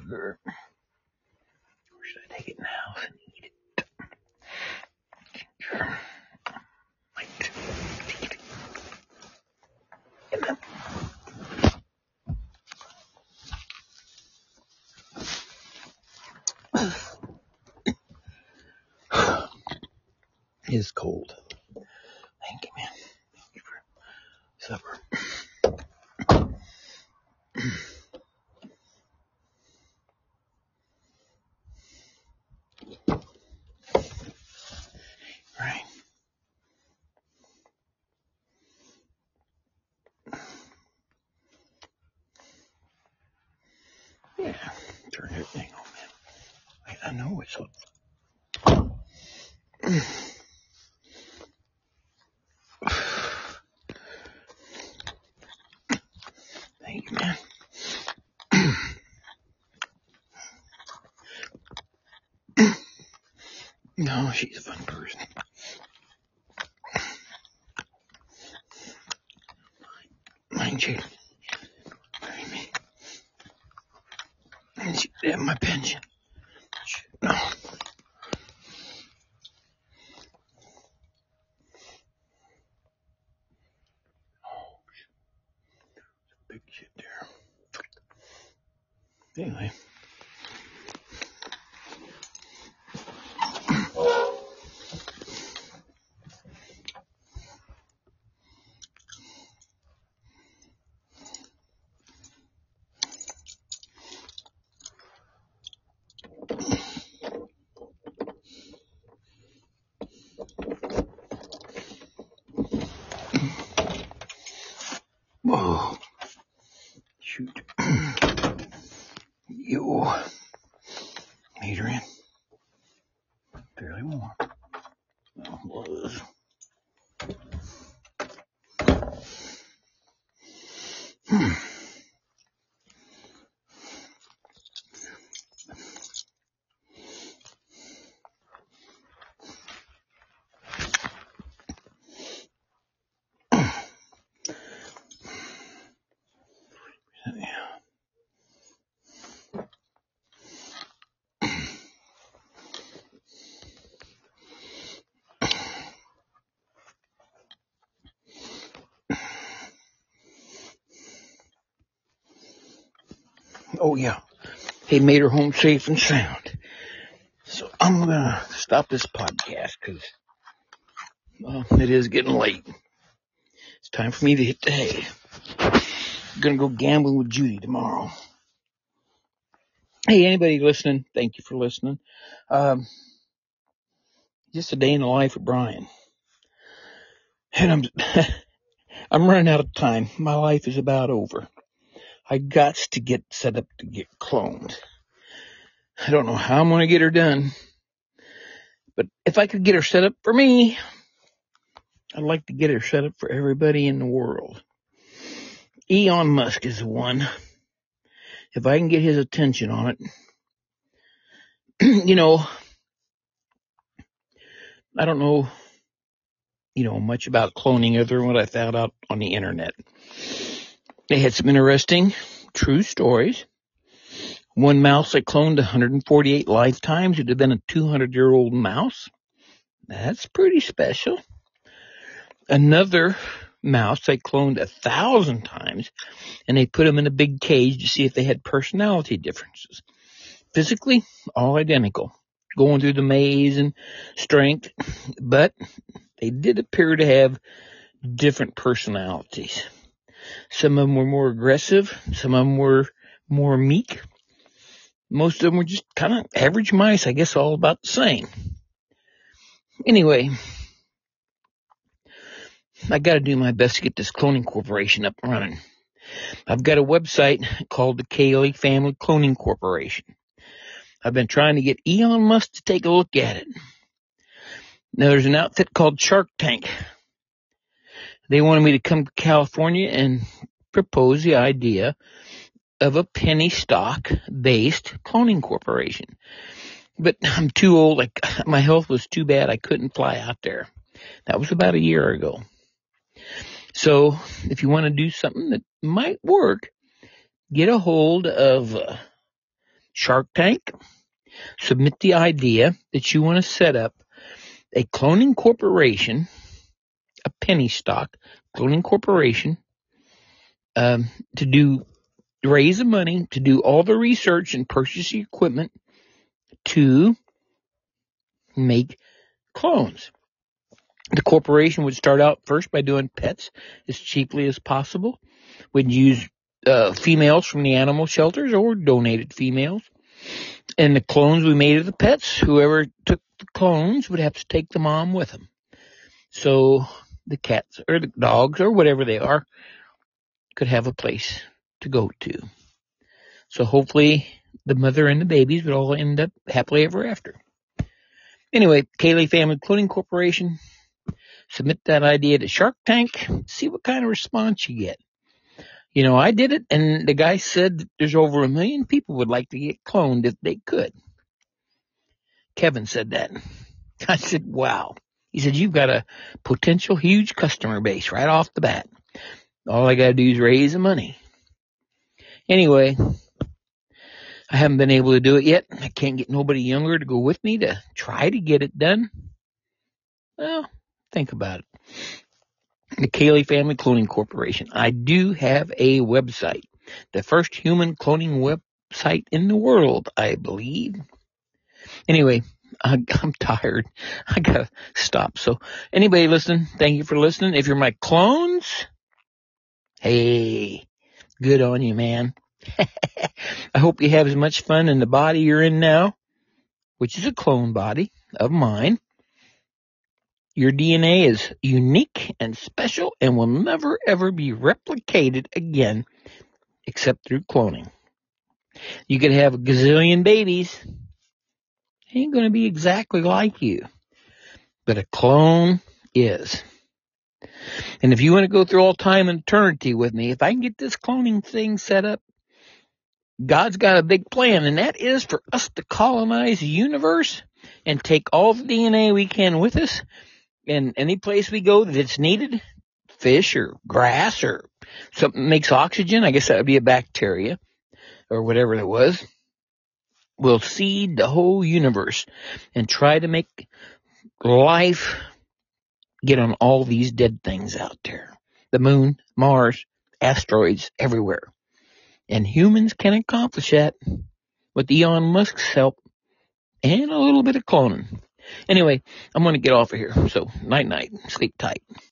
Speaker 7: sugar. Or should I take it now and eat it? Ginger. Right. And then it's cold. Thank you, man. Thank you for supper. Right. Yeah. Turn everything on, man. Wait, I know it's up. Thank you, man. No, she's a fun person. Mind you, marry me. And she have my pension. No. Oh, big shit there. Anyway. Whoa. Shoot. Yo. Adrian. Fairly warm. Oh, was. Hmm. Oh, yeah. He made her home safe and sound. So I'm going to stop this podcast because well, it is getting late. It's time for me to hit the hay. I'm going to go gambling with Judy tomorrow. Hey, anybody listening, thank you for listening. Um, just a day in the life of Brian. And I'm I'm running out of time. My life is about over. I got to get set up to get cloned. I don't know how I'm going to get her done. But if I could get her set up for me, I'd like to get her set up for everybody in the world. Elon Musk is the one. If I can get his attention on it. You know, I don't know, you know, much about cloning other than what I found out on the internet. They had some interesting, true stories. One mouse they cloned one hundred forty-eight lifetimes. It had been a two hundred year old mouse. That's pretty special. Another mouse they cloned a thousand times, and they put them in a big cage to see if they had personality differences. Physically, all identical, going through the maze and strength, but they did appear to have different personalities. Some of them were more aggressive. Some of them were more meek. Most of them were just kind of average mice, I guess, all about the same. Anyway, I got to do my best to get this cloning corporation up and running. I've got a website called the Cayley Family Cloning Corporation. I've been trying to get Elon Musk to take a look at it. Now, there's an outfit called Shark Tank. They wanted me to come to California and propose the idea of a penny stock-based cloning corporation. But I'm too old. Like, my health was too bad. I couldn't fly out there. That was about a year ago. So if you want to do something that might work, get a hold of uh,
Speaker 11: Shark Tank, submit the idea that you want to set up a cloning corporation, a penny stock cloning corporation, um, to do raise the money to do all the research and purchase the equipment to make clones. The corporation would start out first by doing pets as cheaply as possible. Would use uh, females from the animal shelters or donated females. And the clones we made of the pets, whoever took the clones would have to take the mom with them. So the cats or the dogs or whatever they are could have a place to go to. So hopefully the mother and the babies would all end up happily ever after. Anyway, Kaylee Family Cloning Corporation, submit that idea to Shark Tank, see what kind of response you get. You know, I did it, and the guy said that there's over a million people would like to get cloned if they could. Kevin said that. I said, wow. He said, you've got a potential huge customer base right off the bat. All I got to do is raise the money. Anyway, I haven't been able to do it yet. I can't get nobody younger to go with me to try to get it done. Well, think about it. The Kaylee Family Cloning Corporation. I do have a website. The first human cloning website in the world, I believe. Anyway, I, I'm tired. I gotta stop. So, anybody listening, thank you for listening. If you're my clones, hey, good on you, man. I hope you have as much fun in the body you're in now, which is a clone body of mine. Your D N A is unique and special and will never, ever be replicated again except through cloning. You could have a gazillion babies. They ain't going to be exactly like you. But a clone is. And if you want to go through all time and eternity with me, if I can get this cloning thing set up, God's got a big plan, and that is for us to colonize the universe and take all the D N A we can with us. And any place we go that it's needed, fish or grass or something that makes oxygen, I guess that would be a bacteria or whatever it was, we'll seed the whole universe and try to make life get on all these dead things out there. The moon, Mars, asteroids, everywhere. And humans can accomplish that with Elon Musk's help and a little bit of cloning. Anyway, I'm going to get off of here. So, night-night. Sleep tight.